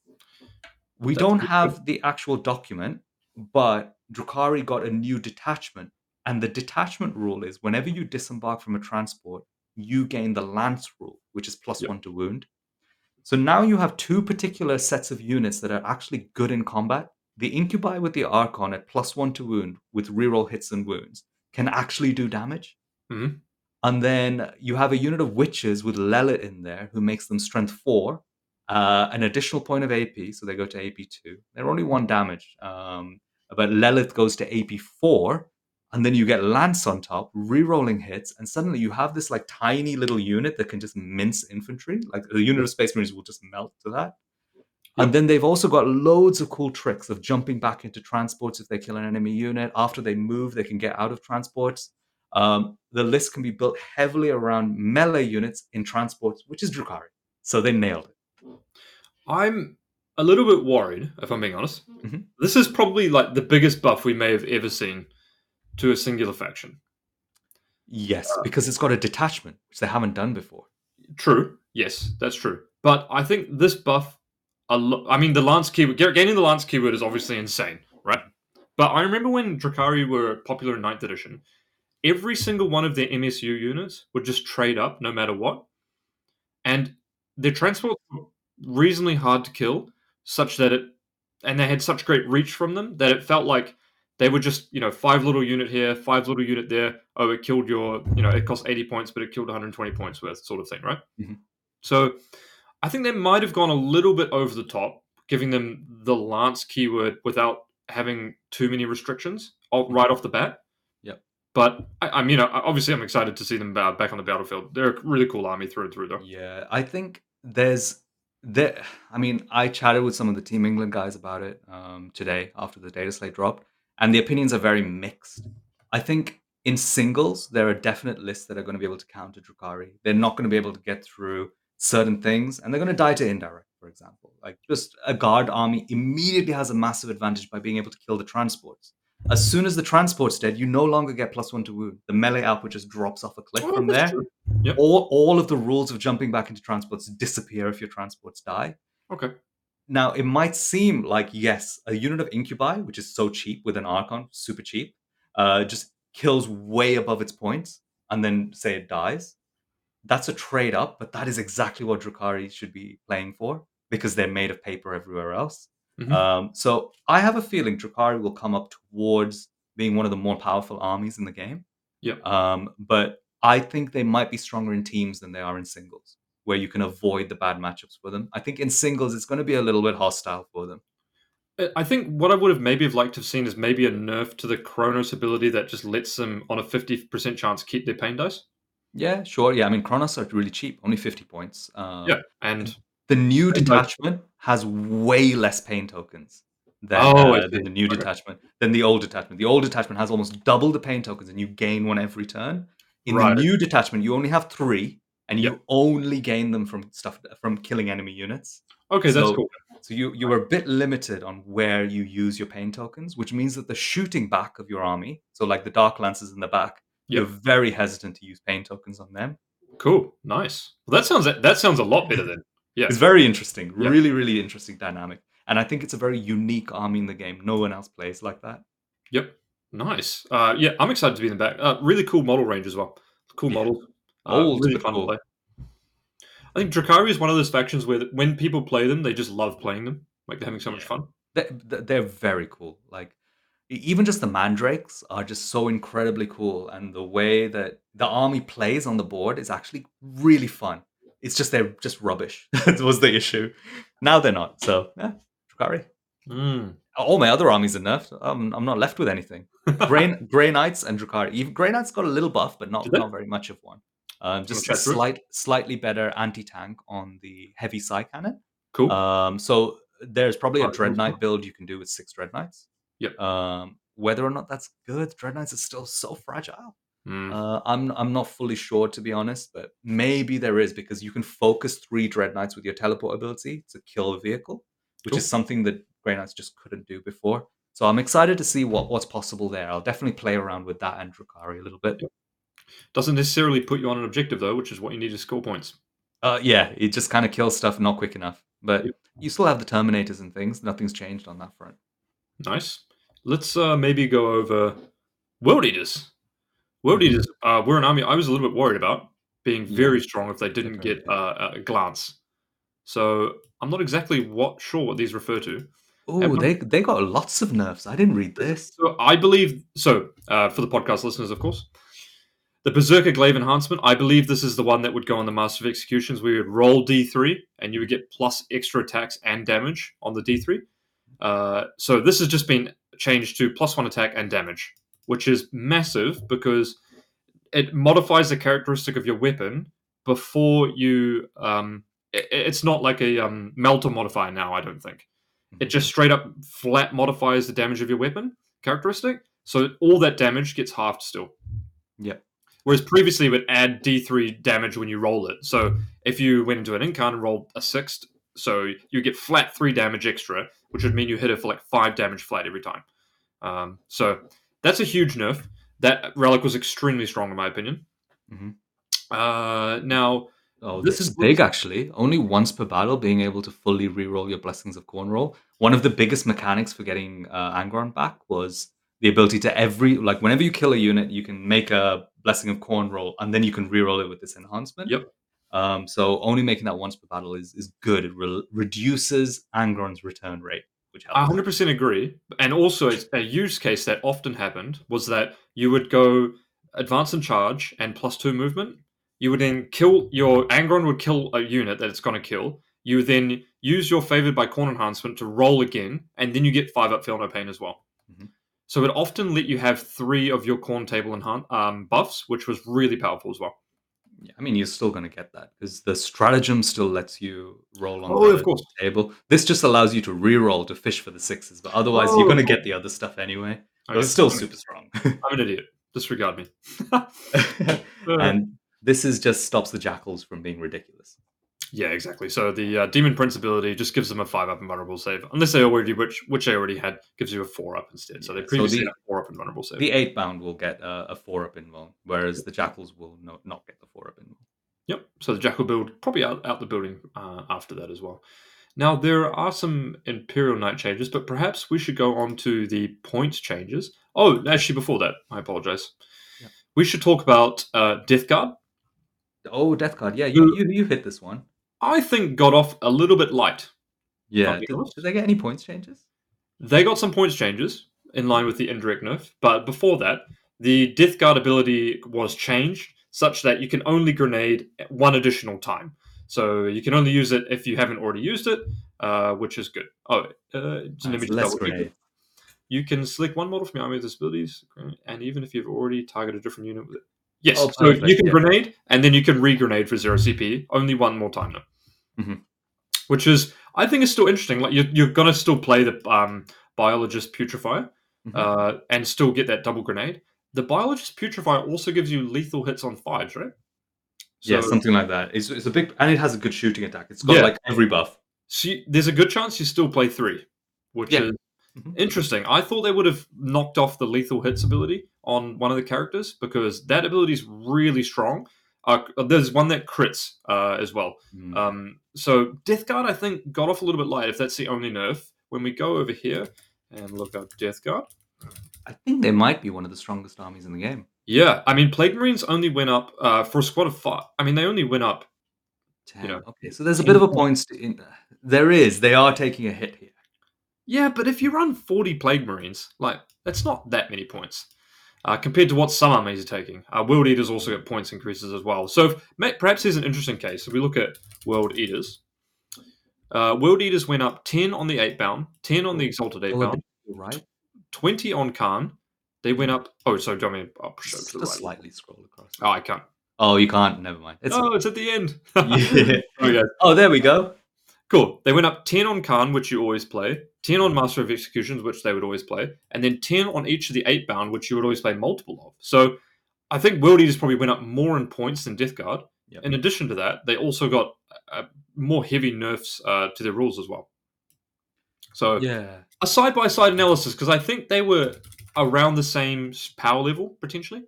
We That's don't pretty good. have the actual document, but Drukhari got a new detachment. And the detachment rule is whenever you disembark from a transport, you gain the Lance rule, which is Yep. +1 to wound. So now you have two particular sets of units that are actually good in combat. The Incubi with the Archon at +1 to wound with reroll hits and wounds can actually do damage. Mhm. And then you have a unit of Witches with Lelit in there who makes them strength 4, an additional point of AP, so they go to AP 2. They're only 1 damage, but Lelith goes to AP 4, and then you get Lance on top, re-rolling hits, and suddenly you have this like tiny little unit that can just mince infantry. Like the unit of Space Marines will just melt to that. And Yep. then they've also got loads of cool tricks of jumping back into transports if they kill an enemy unit. After they move, they can get out of transports. The list can be built heavily around melee units in transports, which is Drukhari. So they nailed it. I'm a little bit worried, if I'm being honest. Mhm. This is probably like the biggest buff we may have ever seen to a singular faction. Yes, because it's got a detachment, which they haven't done before. True. Yes, that's true. But I think this buff, I mean, the Lance keyword, gaining the Lance keyword is obviously insane, right? But I remember when Drukhari were popular in 9th edition, every single one of their MSU units would just trade up no matter what. And their transports were reasonably hard to kill, such that and they had such great reach from them that it felt like they were just, 5 little unit here, 5 little unit there. Oh, it killed your, it cost 80 points, but it killed 120 points worth, sort of thing, right? Mhm. So I think they might have gone a little bit over the top, giving them the Lance keyword without having too many restrictions right off the bat. Yep. But obviously, I'm excited to see them back on the battlefield. They're a really cool army through and through, though. Yeah, I think I mean, I chatted with some of the Team England guys about it today after the data slate dropped, and the opinions are very mixed. I think in singles, there are definite lists that are going to be able to counter Drukhari. They're not going to be able to get through certain things, and they're going to die to indirect, for example. Like just a guard army immediately has a massive advantage by being able to kill the transports. As soon as the transport's dead, you no longer get +1 to wound. The melee output just drops off a cliff Oh, from that's there. true. Yep. All of the rules of jumping back into transports disappear if your transports die. Okay. Now, it might seem like, yes, a unit of Incubi, which is so cheap with an Archon, super cheap, just kills way above its points, and then say it dies. That's a trade up, but that is exactly what Drukhari should be playing for because they're made of paper everywhere else. So I have a feeling Drukhari will come up towards being one of the more powerful armies in the game. Yep. But I think they might be stronger in teams than they are in singles, where you can avoid the bad matchups for them. I think in singles, it's going to be a little bit hostile for them. I think what I would have maybe have liked to have seen is maybe a nerf to the Kronos ability that just lets them, on a 50% chance, keep their pain dice. Yeah, sure. Yeah, I mean, Kronos are really cheap, only 50 points. Yeah, and the new pain dice. detachment has way less pain tokens than, Oh, I see. than the new Okay. detachment, than the old detachment. The old detachment has almost double the pain tokens, and you gain one every turn. In Right. the new detachment, you only have 3, and Yep. you only gain them from killing enemy units. Okay, that's So, cool. so you are a bit limited on where you use your pain tokens, which means that the shooting back of your army, so like the Dark Lances in the back, you're Yep. very hesitant to use pain tokens on them. Cool. Nice. Well, that sounds a lot better then. Yeah. It's very interesting. Yep. Really, really interesting dynamic. And I think it's a very unique army in the game. No one else plays like that. Yep. Nice. Yeah, I'm excited to be in the back. Really cool model range as well. Cool Yeah. models. Old, Really but fun to cool. play. I think Drukhari is one of those factions where when people play them, they just love playing them. Like they're having so much fun. They're very cool. Like even just the mandrakes are just so incredibly cool, and the way that the army plays on the board is actually really fun. It's just they're just rubbish. That was the issue. Now they're not. So yeah, Drukhari. All my other armies are nerfed. I'm not left with anything. Grey Knights and Drukhari. Even Grey Knights got a little buff, but not very much of one. Just a chat through it? slightly better anti-tank on the heavy Psy cannon. Cool. So there's probably a Right, Dread Knight build you can do with 6 Dread Knights. Yep. Whether or not that's good, Dread Knights is still so fragile. Mm. I'm not fully sure, to be honest, but maybe there is, because you can focus 3 Dread Knights with your teleport ability to kill a vehicle, which is Cool. something that Grey Knights just couldn't do before. So I'm excited to see what's possible there. I'll definitely play around with that and Drukhari a little bit. Yep. Doesn't necessarily put you on an objective though, which is what you need to score points. Yeah, it just kind of kills stuff not quick enough. But Yep. you still have the Terminators and things. Nothing's changed on that front. Nice. Let's maybe go over World Eaters. World Eaters were an army I was a little bit worried about being very strong if they didn't get a glance. So I'm not exactly sure what these refer to. Oh, they got lots of nerfs. I didn't read this. So I believe for the podcast listeners, of course, the Berserker Glaive enhancement. I believe this is the one that would go on the Master of Executions. We would roll D3 and you would get plus extra attacks and damage on the D3. So this has just been changed to +1 attack and damage, which is massive because it modifies the characteristic of your weapon before you. It's not like a melter modifier now. I don't think it just straight up flat modifies the damage of your weapon characteristic. So all that damage gets halved still. Yep. Whereas previously it would add D3 damage when you roll it. So if you went into an incarn and rolled a 6th, so you get flat 3 damage extra, which would mean you hit it for like 5 damage flat every time. So that's a huge nerf. That relic was extremely strong in my opinion. Now, this is big actually. Only once per battle being able to fully reroll your Blessings of Khorne roll. One of the biggest mechanics for getting Angron back was the ability to whenever you kill a unit, you can make a Blessing of Khorne roll, and then you can reroll it with this enhancement. Yep. So only making that once per battle is good. It reduces Angron's return rate, which helps. I 100% agree. And also, it's a use case that often happened was that you would go advance and charge and +2 movement. You would then kill your Angron would kill a unit that it's going to kill. You would then use your Favored by Khorne enhancement to roll again, and then you get 5 up Feel No Pain as well. So it often let you have 3 of your Khorne table buffs, which was really powerful as well. Yeah, I mean, you're still going to get that because the stratagem still lets you roll on of course. table. This just allows you to re-roll to fish for the 6s, but otherwise you're going to get the other stuff anyway. It's still super strong. I'm an idiot. Disregard me. And this just stops the Jackals from being ridiculous. Yeah, exactly. So the Demon Prince ability just gives them a 5 up and vulnerable save. Unless they already, which they already had, gives you a 4 up instead. So they previously had a 4 up and vulnerable save. The 8-bound will get a 4 up in Vuln, whereas the Jackals will not get the 4 up in Vuln. Yep. So the Jackal build probably out the building after that as well. Now there are some Imperial Knight changes, but perhaps we should go on to the points changes. Oh, actually, before that, I apologize. Yeah. We should talk about Death Guard. Oh, Death Guard. Yeah, you hit this one. I think got off a little bit light. Yeah. Did they get any points changes? They got some points changes in line with the indirect nerf, but before that, the Death Guard ability was changed such that you can only grenade 1 additional time. So you can only use it if you haven't already used it, which is good. Let me just double check. You can select 1 model from your army with disabilities, and even if you've already targeted a different unit with it. Yes, so you can grenade, and then you can re-grenade for 0 CP. Only 1 more time, though. Which is, I think, is still interesting. Like you're going to still play the Biologist Putrefier and still get that double grenade. The Biologist Putrefier also gives you lethal hits on 5s, right? So, yeah, something like that. It's a big, and it has a good shooting attack. It's got like every buff. So there's a good chance you still play 3, which is interesting. I thought they would have knocked off the lethal hits ability on one of the characters because that ability is really strong. There's one that crits as well. So Death Guard, I think, got off a little bit light if that's the only nerf. When we go over here and look up Death Guard, I think they might be one of the strongest armies in the game. Yeah, I mean, Plague Marines only went up for a squad of 5. I mean, they only went up 10. Okay, so there's a bit of a point. They are taking a hit here. Yeah, but if you run 40 Plague Marines, that's not that many points. Compared to what some armies are taking. World Eaters also get points increases as well. So perhaps here's an interesting case. If we look at World Eaters, World Eaters went up 10 on the 8-bound, 10 on the Exalted 8-bound, right? 20 on Khan. They went up... Oh, sorry, do you want me to push over to the right? Slightly scroll across. Oh, I can't. Oh, you can't. Never mind. It's Oh, it's at the end. yeah. Okay, Oh, there we go. cool. They went up 10 on Khan, which you always play, 10 on Master of Executions, which they would always play, and then 10 on each of the 8 bound, which you would always play multiple of. So I think World Eaters probably went up more in points than Death Guard. Yep. In addition to that, they also got more heavy nerfs to their rules as well. So Yeah. a side-by-side analysis, because I think they were around the same power level, potentially.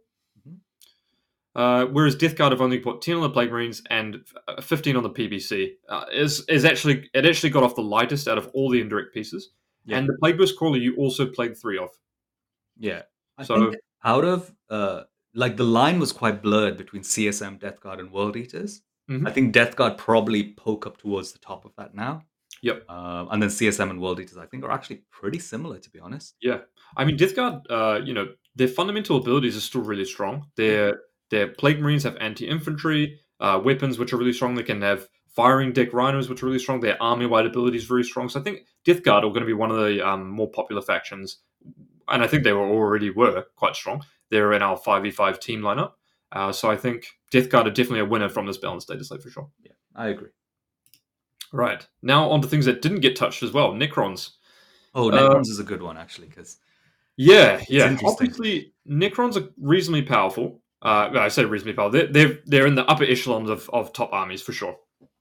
Whereas Death Guard have only put 10 on the Plague Marines and 15 on the PBC. It actually got off the lightest out of all the indirect pieces. Yeah. And the Plague Burst Crawler you also played 3 of. Yeah. I So- think out of like the line was quite blurred between CSM, Death Guard, and World Eaters. Mhm. I think Death Guard probably poke up towards the top of that now. Yep. And then CSM and World Eaters, I think, are actually pretty similar, to be honest. Yeah. I mean, Death Guard, their fundamental abilities are still really strong. Their Plague Marines have anti-infantry, weapons which are really strong. They can have firing deck rhinos, which are really strong. Their army-wide ability is very strong. So I think Death Guard are going to be one of the more popular factions. And I think they were quite strong. They're in our 5v5 team lineup. So I think Death Guard are definitely a winner from this balanced data slate for sure. Yeah, I agree. Right. Now on to things that didn't get touched as well. Necrons. Oh, Necrons is a good one, actually, because Yeah. interesting. Obviously, Necrons are reasonably powerful. I say reasonably powerful. They're in the upper echelons of top armies for sure.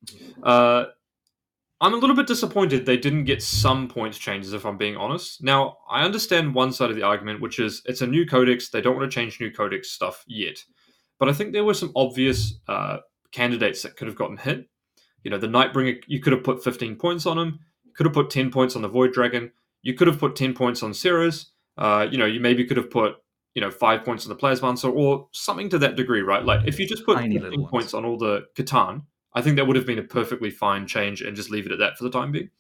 I'm a little bit disappointed they didn't get some points changes, if I'm being honest. Now, I understand one side of the argument, which is it's a new codex. They don't want to change new codex stuff yet. But I think there were some obvious candidates that could have gotten hit. You know, the Nightbringer, you could have put 15 points on him. You could have put 10 points on the Void Dragon. You could have put 10 points on Ceres. You maybe could have put 5 points on the Plasmancer or something to that degree, right? Like if you just put Tiny 15 little points ones. on all the Catan, I think that would have been a perfectly fine change and just leave it at that for the time being.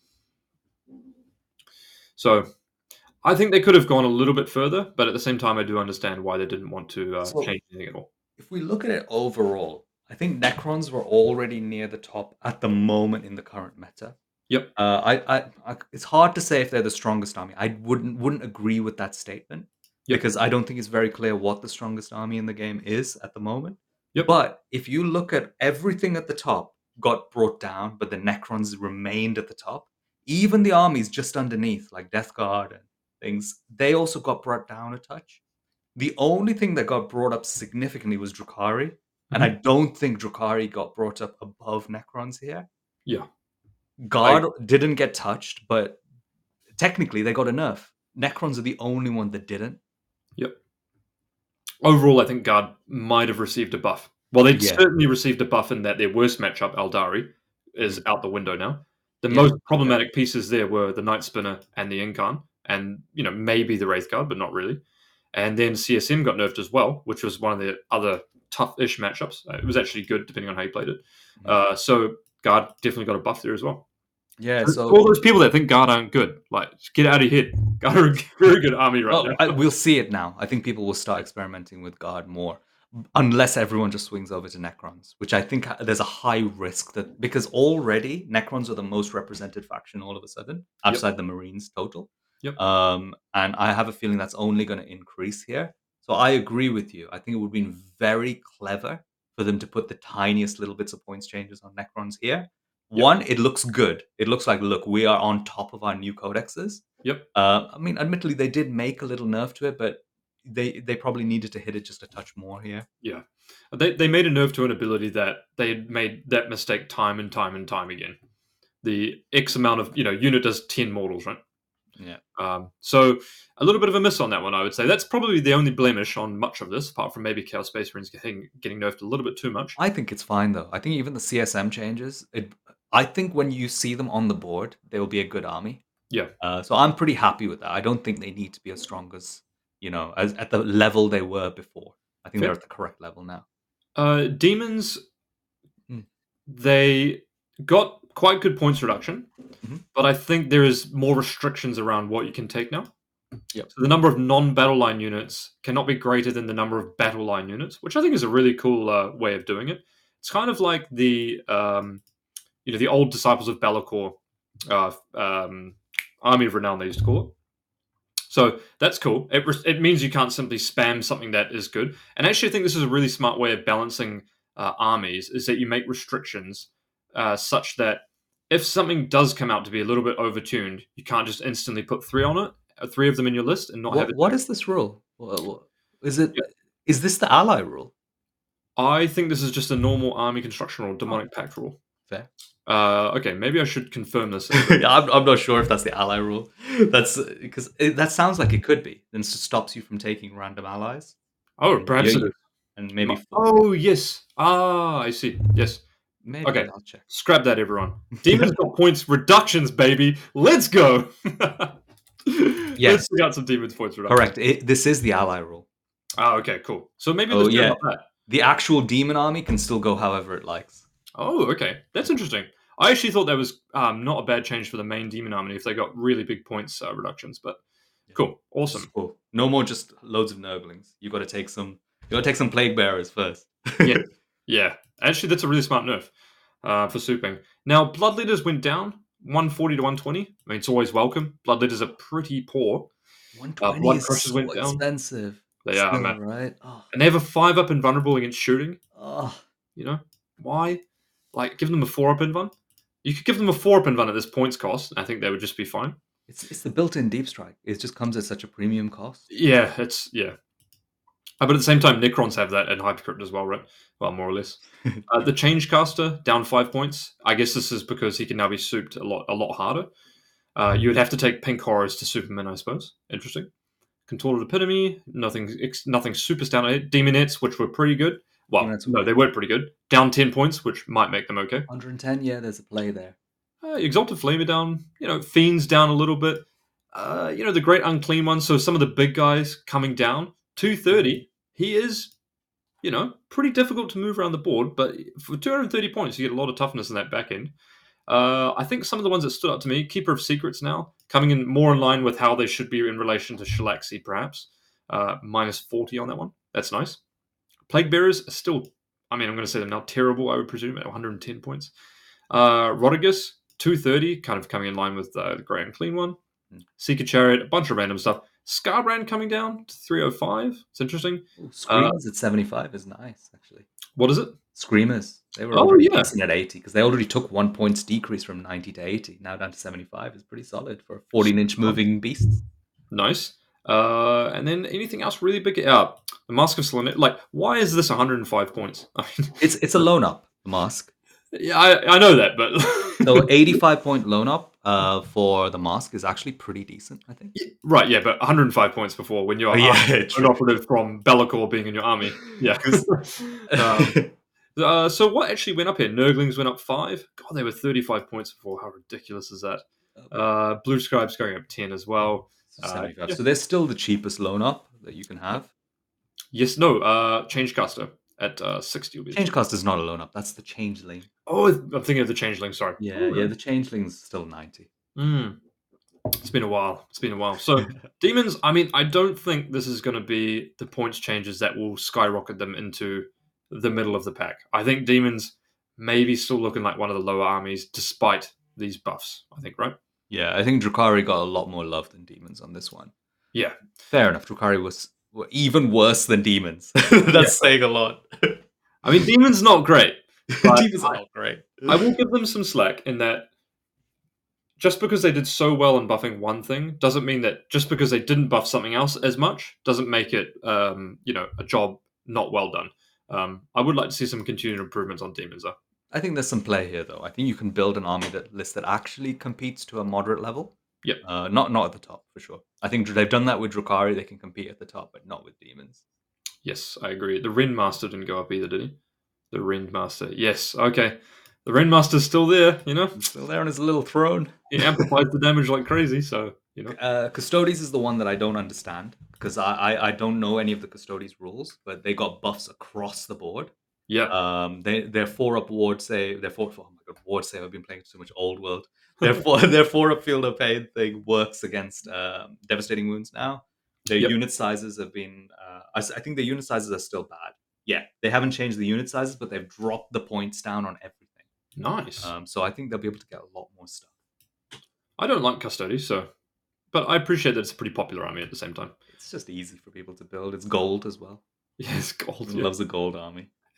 So I think they could have gone a little bit further, but at the same time, I do understand why they didn't want to change anything at all. If we look at it overall, I think Necrons were already near the top at the moment in the current meta. Yep. It's hard to say if they're the strongest army. I wouldn't agree with that statement because I don't think it's very clear what the strongest army in the game is at the moment. Yep. But if you look at everything at the top got brought down, but the Necrons remained at the top, even the armies just underneath, like Death Guard and things, they also got brought down a touch. The only thing that got brought up significantly was Drukhari, and I don't think Drukhari got brought up above Necrons here. Yeah. Guard didn't get touched, but technically they got a nerf. Necrons are the only one that didn't. Yep. Overall, I think Guard might have received a buff. Well, they certainly received a buff in that their worst matchup, Eldari, is out the window now. The most problematic pieces there were the Night Spinner and the Incarn, and maybe the Wraith Guard, but not really. And then CSM got nerfed as well, which was one of the other tough-ish matchups. It was actually good, depending on how you played it. So Guard definitely got a buff there as well. Yeah, so all those people that think Guard aren't good, like, get out of your head. Guard are a very good army now. We'll see it now. I think people will start experimenting with Guard more, unless everyone just swings over to Necrons, which I think there's a high risk that because already Necrons are the most represented faction all of a sudden, outside the Marines total. Yep. And I have a feeling that's only going to increase here. So I agree with you. I think it would have been very clever for them to put the tiniest little bits of points changes on Necrons here. One, it looks good. It looks like, look, we are on top of our new codexes. Yep. I mean, admittedly, they did make a little nerf to it, but they probably needed to hit it just a touch more here. Yeah. They made a nerf to an ability that they had made that mistake time and time and time again. The X amount of, unit does 10 mortals, right? Yeah. So a little bit of a miss on that one, I would say. That's probably the only blemish on much of this, apart from maybe Chaos Space Marines getting nerfed a little bit too much. I think it's fine, though. I think even the CSM changes, I think when you see them on the board, they will be a good army. Yeah. So I'm pretty happy with that. I don't think they need to be as strong as, as at the level they were before. I think they're at the correct level now. Demons, they got quite good points reduction, but I think there is more restrictions around what you can take now. Yep. So the number of non-battle line units cannot be greater than the number of battle line units, which I think is a really cool way of doing it. It's kind of like the the old Disciples of Be'lakor Army of Renown, they used to call it. So that's cool. It means you can't simply spam something that is good. And actually, I think this is a really smart way of balancing armies is that you make restrictions such that if something does come out to be a little bit overtuned, you can't just instantly put 3 on it, 3 of them in your list, and not have it. What is this rule? Is it? Yeah. Is this the ally rule? I think this is just a normal army construction rule, demonic pact rule. Fair. Okay, maybe I should confirm this. I'm not sure if that's the ally rule. That's because that sounds like it could be. Then it stops you from taking random allies. Oh, And perhaps it is. And maybe. Oh, yes. I see. Yes. Maybe Okay. I'll check. Scrap that, everyone. Demons got points reductions, baby. Let's go. Yes. We got some demons points reductions. Correct. This is the ally rule. Oh, okay, cool. So maybe Oh, let's yeah. talk about that. The actual demon army can still go however it likes. Oh, okay. That's interesting. I actually thought that was not a bad change for the main demon army if they got really big points reductions, but cool. Awesome. Cool. No more just loads of Nurglings. You got to take some. You got to take some plague bearers first. Yeah. Actually, that's a really smart nerf for souping. Now, blood leaders went down 140 to 120. I mean, it's always welcome. Blood leaders are pretty poor. 120 blood is crushers so went down. expensive. They are, Still, man. Right? Oh. And they have a 5-up invulnerable against shooting. Oh. You know why? Like, give them a 4-up invuln. You could give them a 4-up invuln at this points cost. I think they would just be fine. It's the built-in deep strike. It just comes at such a premium cost. Yeah, but at the same time, Necrons have that and Hypercrypt as well, right? Well, more or less. The Changecaster down 5 points. I guess this is because he can now be souped a lot harder. You would have to take Pink Horrors to soup him in, I suppose. Interesting. Contorted Epitome, nothing super standout. Demonettes, which were pretty good. Well, no, they weren't pretty good. Down 10 points, which might make them okay. 110, yeah, there's a play there. Exalted Flamer down. Fiends down a little bit. The Great Unclean One. So some of the big guys coming down. 230. He is, pretty difficult to move around the board. But for 230 points, you get a lot of toughness in that back end. I think some of the ones that stood out to me, Keeper of Secrets now, coming in more in line with how they should be in relation to Shalaxi, perhaps. Minus 40 on that one. That's nice. Plague Bearers are still, I'm going to say they're now terrible, I would presume, at 110 points. Rodigus, 230, kind of coming in line with the Grey and Clean One. Seeker Chariot, a bunch of random stuff. Scarbrand coming down to 305. It's interesting. Screamers at 75 is nice, actually. What is it? Screamers. They were already decent at 80 because they already took 1 points decrease from 90 to 80. Now down to 75 is pretty solid for 14-inch moving beasts. Nice. And then anything else really big? The Mask of Selene. Like, why is this 105 points? I mean, it's a loan up, the mask. Yeah, I know that, but so 85-point loan up for the mask is actually pretty decent, I think. Right, yeah, but 105 points before when you're an operative from Be'lakor being in your army. Yeah. So what actually went up here? Nurglings went up 5. God, they were 35 points before. How ridiculous is that? Blue Scribes going up 10 as well. 75. So they're still the cheapest loan up that you can have. Yes, no. Changecaster at 60 will be. Changecaster is not a loan up. That's the Changeling. Oh, I'm thinking of the Changeling. Sorry. Yeah, the Changeling's still 90. It's been a while. So demons. I mean, I don't think this is going to be the points changes that will skyrocket them into the middle of the pack. I think demons may be still looking like one of the lower armies despite these buffs. I think, right? Yeah, I think Drukhari got a lot more love than demons on this one. Yeah, fair enough. Drukhari was even worse than demons. That's saying a lot. I mean, demons not great. Demons are not great. I will give them some slack in that just because they did so well in buffing one thing doesn't mean that just because they didn't buff something else as much doesn't make it, a job not well done. I would like to see some continued improvements on demons, though. I think there's some play here, though. I think you can build an army list that actually competes to a moderate level. Yep. Not at the top, for sure. I think they've done that with Drukhari. They can compete at the top, but not with demons. Yes, I agree. The Rendmaster didn't go up either, did he? The Rendmaster. Yes, okay. The Rendmaster's still there, He's still there on his little throne. He amplifies the damage like crazy, so, Custodes is the one that I don't understand, because I don't know any of the Custodes rules, but they got buffs across the board. Yeah. Their 4-up ward save, ward save, I've been playing so much Old World. Their 4-up Field of Pain thing works against Devastating Wounds now. Their unit sizes have been, I think the unit sizes are still bad. Yeah, they haven't changed the unit sizes, but they've dropped the points down on everything. Nice. So I think they'll be able to get a lot more stuff. I don't like Custodes, but I appreciate that it's a pretty popular army at the same time. It's just easy for people to build. It's gold as well. Yeah, it's gold. Everyone loves a gold army.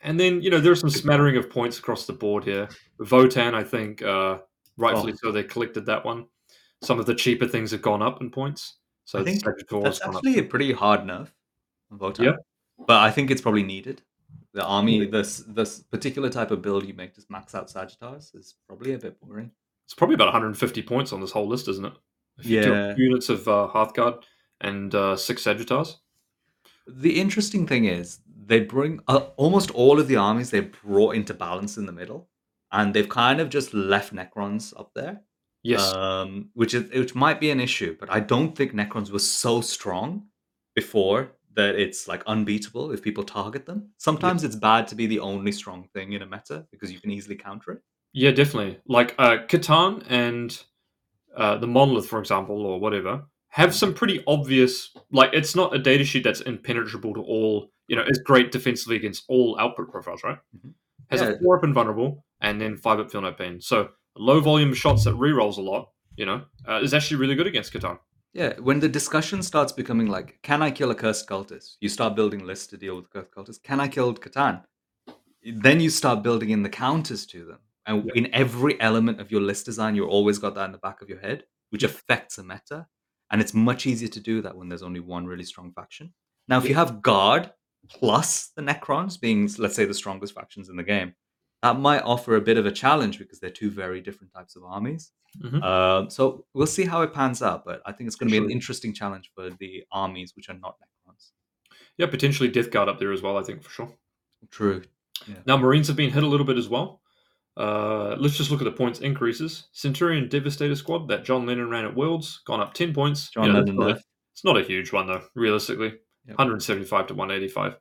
And then, there's some smattering of points across the board here. Votan, I think, rightfully Oh, so, they collected that one. Some of the cheaper things have gone up in points. I So the think Sagittor has that's gone up actually a too. pretty hard nerf on Yeah. Votan, but I think it's probably needed. The army, this particular type of build you make, just max out Sagittars, is probably a bit boring. It's probably about 150 points on this whole list, isn't it? If you do Yeah. units of Hearthguard and 6 Sagittars. The interesting thing is they bring almost all of the armies they brought into balance in the middle, and they've kind of just left Necrons up there, Yes. which might be an issue. But I don't think Necrons was so strong before that it's like unbeatable if people target them. Yeah. Sometimes it's bad to be the only strong thing in a meta because you can easily counter it. Yeah, definitely. Like Catan and the Monolith, for example, or whatever, have some pretty obvious. Like, it's not a datasheet that's impenetrable to all. It's great defensively against all output profiles, right? Mhm. Has a Yeah, 4-up invulnerable and then 5-up feel no pain. So low volume shots that rerolls a lot. Is actually really good against Catan. yeah. When the discussion starts becoming like, can I kill a cursed cultist? You start building lists to deal with cursed cultists. Can I kill Catan? Then you start building in the counters to them. And Yeah. in every element of your list design, you've always got that in the back of your head, which Yeah. affects a meta. And it's much easier to do that when there's only one really strong faction. Now, if Yeah. you have Guard plus the Necrons being, let's say, the strongest factions in the game, that might offer a bit of a challenge because they're two very different types of armies. Hmm. So we'll see how it pans out, but I think it's For going to be sure. an interesting challenge for the armies which are not Necrons. Yeah, potentially Death Guard up there as well, I think, for sure. True. Yeah. Now, Marines have been hit a little bit as well. Let's just look at the points increases. Centurion Devastator squad that John Lennon ran at Worlds, gone up 10 points. John Lennon nerf. It's not a huge one, though, realistically. Yep. 175 to 185.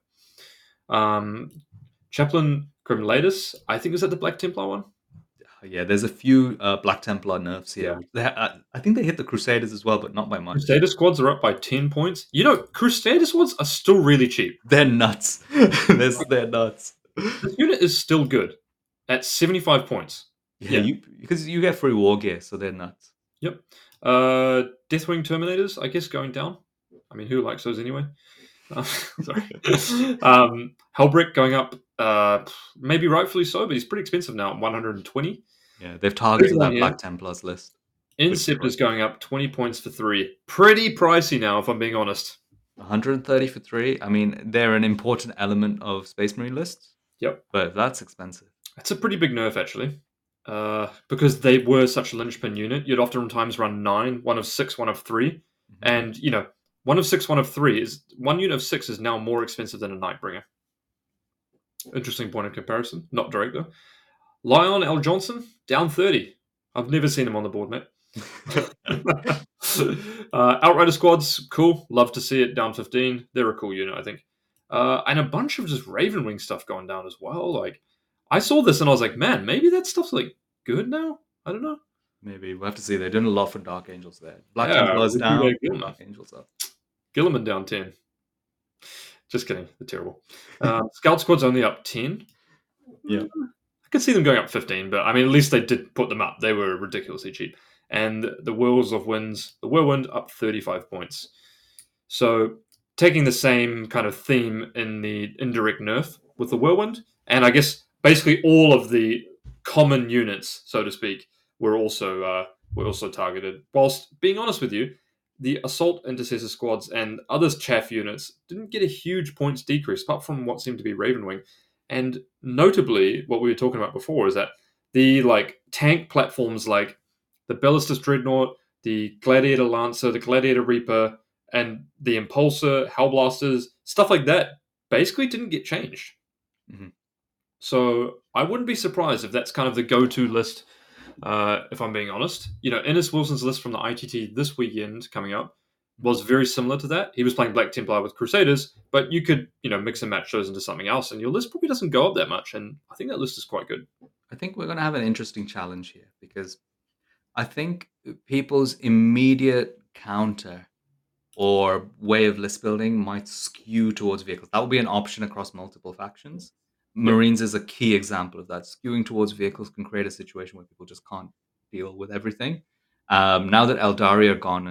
Chaplain Grimlatus, I think, is that the Black Templar one? Yeah, there's a few Black Templar nerfs here. I think they hit the Crusaders as well, but not by much. Crusader squads are up by 10 points. Crusader squads are still really cheap. They're nuts. They're nuts. This unit is still good at 75 points. Yeah, because you get free war gear, so they're nuts. Yep. Deathwing Terminators, I guess, going down. I mean, who likes those anyway? Sorry. Helbrick going up, maybe rightfully so, but he's pretty expensive now at 120. Yeah, they've targeted that Yeah. Black Templars list. Incept is going up 20 points for 3. Pretty pricey now, if I'm being honest. 130 for 3. I mean, they're an important element of Space Marine lists. Yep. But that's expensive. It's a pretty big nerf, actually. Because they were such a linchpin unit, you'd oftentimes run 9, 1 of 6, 1 of 3. Mhm. And, 1 of 6, 1 of 3 is 1 unit of 6 is now more expensive than a Nightbringer. Interesting point of comparison. Not direct, though. Lion L. Johnson, down 30. I've never seen him on the board, mate. Outrider squads, cool. Love to see it down 15. They're a cool unit, I think. And a bunch of just Ravenwing stuff going down as well. Like, I saw this and I was like, man, maybe that stuff's like good now. I don't know. Maybe we'll have to see. They're doing a lot for Dark Angels there. Black Yeah, Templars we'll do down, that again. Dark Angels up. Gilliman down 10. Just kidding. They're terrible. Scout squad's only up 10. Yeah. I could see them going up 15, but I mean, at least they did put them up. They were ridiculously cheap. And the Whirlwind up 35 points. So taking the same kind of theme in the indirect nerf with the Whirlwind, and I guess basically all of the common units, so to speak, were also targeted. Whilst being honest with you, the Assault Intercessor squads and other chaff units didn't get a huge points decrease, apart from what seemed to be Ravenwing. And notably, what we were talking about before is that the tank platforms like the Ballistus Dreadnought, the Gladiator Lancer, the Gladiator Reaper, and the Impulsor, Hellblasters, stuff like that, basically didn't get changed. Mhm. So I wouldn't be surprised if that's kind of the go-to list, if I'm being honest. Ennis Wilson's list from the ITT this weekend coming up was very similar to that. He was playing Black Templar with Crusaders, but you could, mix and match those into something else, and your list probably doesn't go up that much, and I think that list is quite good. I think we're going to have an interesting challenge here because I think people's immediate counter or way of list building might skew towards vehicles. That will be an option across multiple factions. Marines is a key example of that. Skewing towards vehicles can create a situation where people just can't deal with everything. Now that Eldari are gone and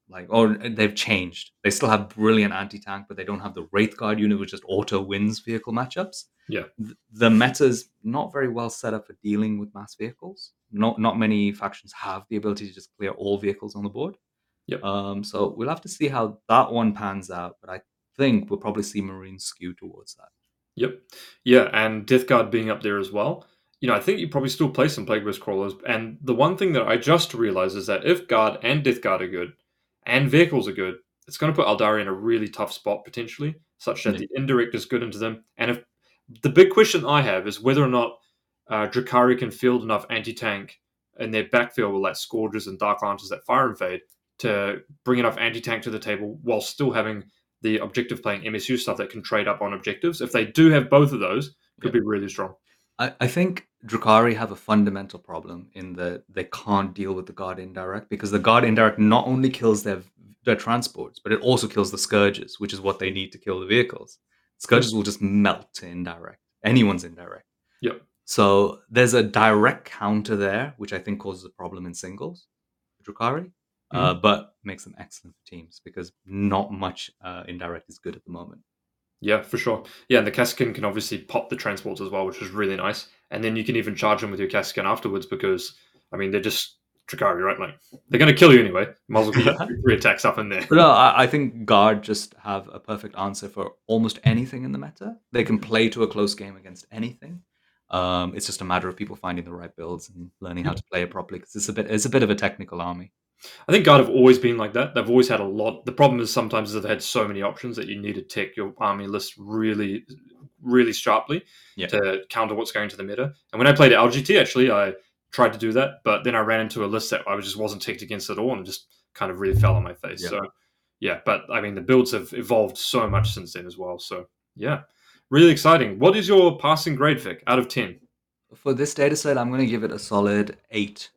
or they've changed. They still have brilliant anti-tank, but they don't have the Wraith Guard unit, which just auto wins vehicle matchups. Yeah. The meta's not very well set up for dealing with mass vehicles. Not many factions have the ability to just clear all vehicles on the board. Yep. So we'll have to see how that one pans out, but I think we'll probably see Marines skew towards that. Yep. Yeah, and Death Guard being up there as well. I think you probably still play some Plague Burst Crawlers. And the one thing that I just realized is that if Guard and Death Guard are good, and vehicles are good, it's going to put Aeldari in a really tough spot potentially, such that the indirect is good into them. And if the big question I have is whether or not Drukhari can field enough anti-tank in their backfield with like Scourges and Dark Lancers that fire and fade to bring enough anti-tank to the table while still having the objective playing MSU stuff that can trade up on objectives. If they do have both of those, could be really strong. I think Drukhari have a fundamental problem in that they can't deal with the Guard Indirect, because the Guard Indirect not only kills their transports, but it also kills the Scourges, which is what they need to kill the vehicles. Scourges will just melt to Indirect. Anyone's Indirect. Yep. So there's a direct counter there, which I think causes a problem in singles, Drukhari, but makes them excellent for teams because not much Indirect is good at the moment. Yeah, for sure. Yeah, and the Kasrkin can obviously pop the transports as well, which is really nice. And then you can even charge them with your Kasrkin afterwards because, they're just Drukhari, right? Like, they're going to kill you anyway. Might as well get 3 attacks up in there. But no, I think Guard just have a perfect answer for almost anything in the meta. They can play to a close game against anything. It's just a matter of people finding the right builds and learning how to play it properly because it's a bit of a technical army. I think Guard have always been like that. They've always had a lot. The problem is sometimes they've had so many options that you need to tick your army list really, really sharply to counter what's going to the meta. And when I played LGT, actually, I tried to do that, but then I ran into a list that I just wasn't ticked against at all and just kind of really fell on my face. Yeah. So, but the builds have evolved so much since then as well. So, really exciting. What is your passing grade, Vic, out of 10? For this data set, I'm going to give it a solid 8.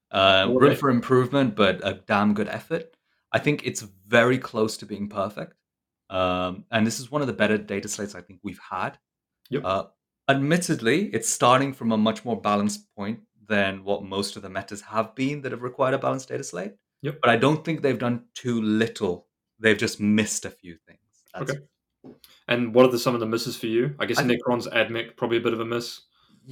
Room for improvement, but a damn good effort. I think it's very close to being perfect. And this is one of the better data slates I think we've had. Yep. Admittedly, it's starting from a much more balanced point than what most of the metas have been that have required a balanced data slate. Yep. But I don't think they've done too little. They've just missed a few things. Okay. And what are some of the misses for you? I guess Necron's Admech, probably a bit of a miss.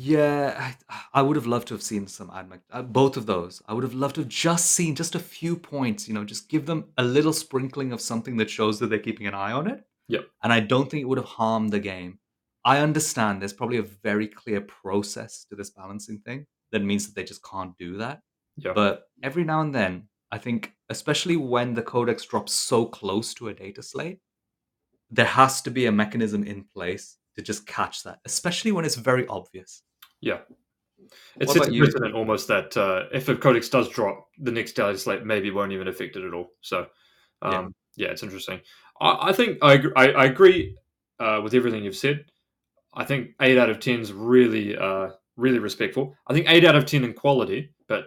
Yeah, I would have loved to have seen some Admech. Both of those. I would have loved to have just seen just a few points, just give them a little sprinkling of something that shows that they're keeping an eye on it. Yep. And I don't think it would have harmed the game. I understand there's probably a very clear process to this balancing thing that means that they just can't do that. Yeah. But every now and then, I think, especially when the codex drops so close to a data slate, there has to be a mechanism in place to just catch that, especially when it's very obvious. Yeah. It sets a precedent almost that if a codex does drop, the next data slate maybe won't even affect it at all. So, it's interesting. I think I agree with everything you've said. I think 8 out of 10 is really, really respectful. I think 8 out of 10 in quality, but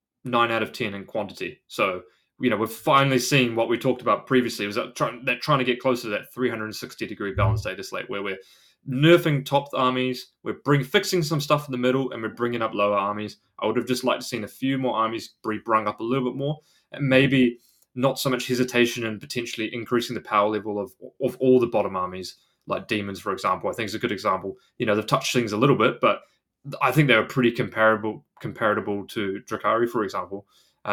9 out of 10 in quantity. So, we're finally seeing what we talked about previously, was that trying to get closer to that 360-degree balanced data slate where we're nerfing top armies, we're fixing some stuff in the middle, and we're bringing up lower armies. I would have just liked to seen a few more armies be brung up a little bit more, and maybe not so much hesitation in potentially increasing the power level of all the bottom armies, like demons, for example. I think is a good example. They've touched things a little bit, but I think they were pretty comparable to Drukhari, for example.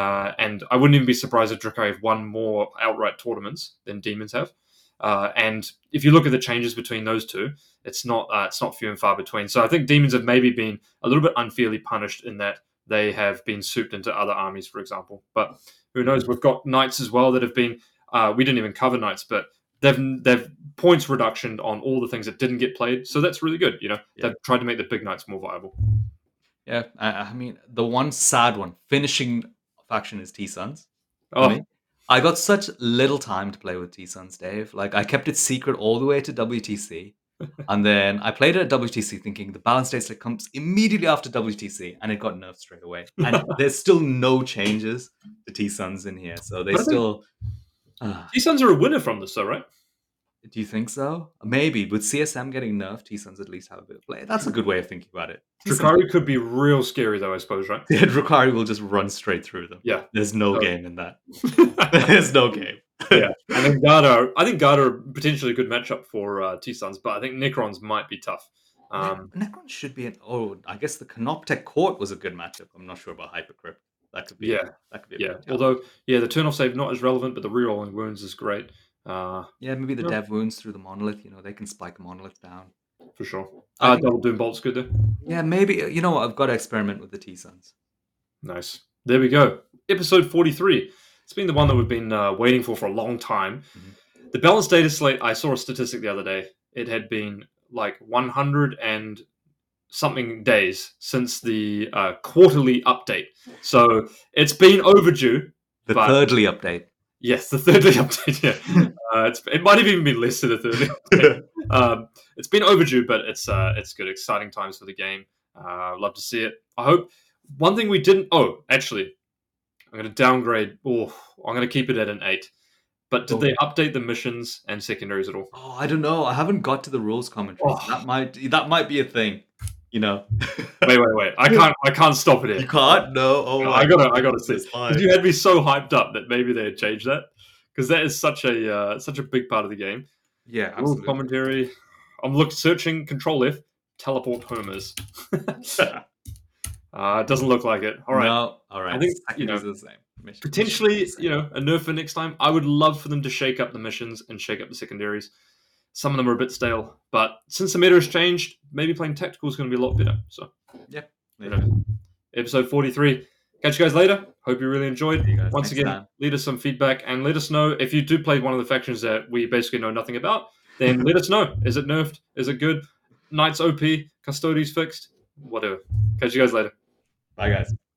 And I wouldn't even be surprised if Drukhari have won more outright tournaments than demons have. And if you look at the changes between those two, it's not few and far between. So I think demons have maybe been a little bit unfairly punished in that they have been souped into other armies, for example. But who knows? We've got knights as well that have been. We didn't even cover knights, but they've points reduction on all the things that didn't get played. So that's really good. They've tried to make the big knights more viable. Yeah, I mean the one sad one finishing faction is T-Suns. I got such little time to play with T-Suns, Dave. Like, I kept it secret all the way to WTC. And then I played it at WTC thinking the balance data slate comes immediately after WTC, and it got nerfed straight away. And there's still no changes to T-Suns in here. So they still... T-Suns are a winner from this, though, right? Do you think so? Maybe. With CSM getting nerfed, T-Suns at least have a bit of play. That's a good way of thinking about it. Drukhari could be real scary, though, I suppose, right? Yeah, Drukhari will just run straight through them. Yeah. There's no game in that. There's no game. Yeah. And then Garda, I think Garda potentially a good matchup for T-Suns, but I think Necrons might be tough. Necron should be I guess the Canoptech Court was a good matchup. I'm not sure about Hypercrypt. That could be. Yeah. That could be. Yeah. Although, the turn-off save not as relevant, but the rerolling wounds is great. Yeah, maybe the dev wounds through the monolith. They can spike a monolith down. For sure. Double Doom Bolt's good there. Yeah, maybe. You know what? I've got to experiment with the T-Suns. Nice. There we go. Episode 43. It's been the one that we've been waiting for a long time. Mm-hmm. The balanced data slate, I saw a statistic the other day. It had been like 100 and something days since the quarterly update. So it's been overdue. The thirdly update. Yes, the thirdly update, yeah. It might have even been less than a thirdly update. It's been overdue, but it's good. Exciting times for the game. Love to see it. I hope. One thing we didn't... Oh, actually, I'm going to downgrade... Oh, I'm going to keep it at an 8. But did they update the missions and secondaries at all? Oh, I don't know. I haven't got to the rules commentary. Oh. That might be a thing. Wait. I can't stop it here. You can't? No. Oh, no, I gotta see. You had me so hyped up that maybe they had changed that, because that is such a big part of the game. Yeah, absolutely. Rules commentary. I'm searching Control F. Teleport homers. It doesn't look like it. All right. No. All right. I think the same. Potentially, a nerf for next time. I would love for them to shake up the missions and shake up the secondaries. Some of them are a bit stale, but since the meta has changed, maybe playing tactical is going to be a lot better. So, yeah. Episode 43. Catch you guys later. Hope you really enjoyed. Once again, time. leave us some feedback and let us know if you do play one of the factions that we basically know nothing about. Then let us know. Is it nerfed? Is it good? Knights OP? Custodies fixed? Whatever. Catch you guys later. Bye, guys.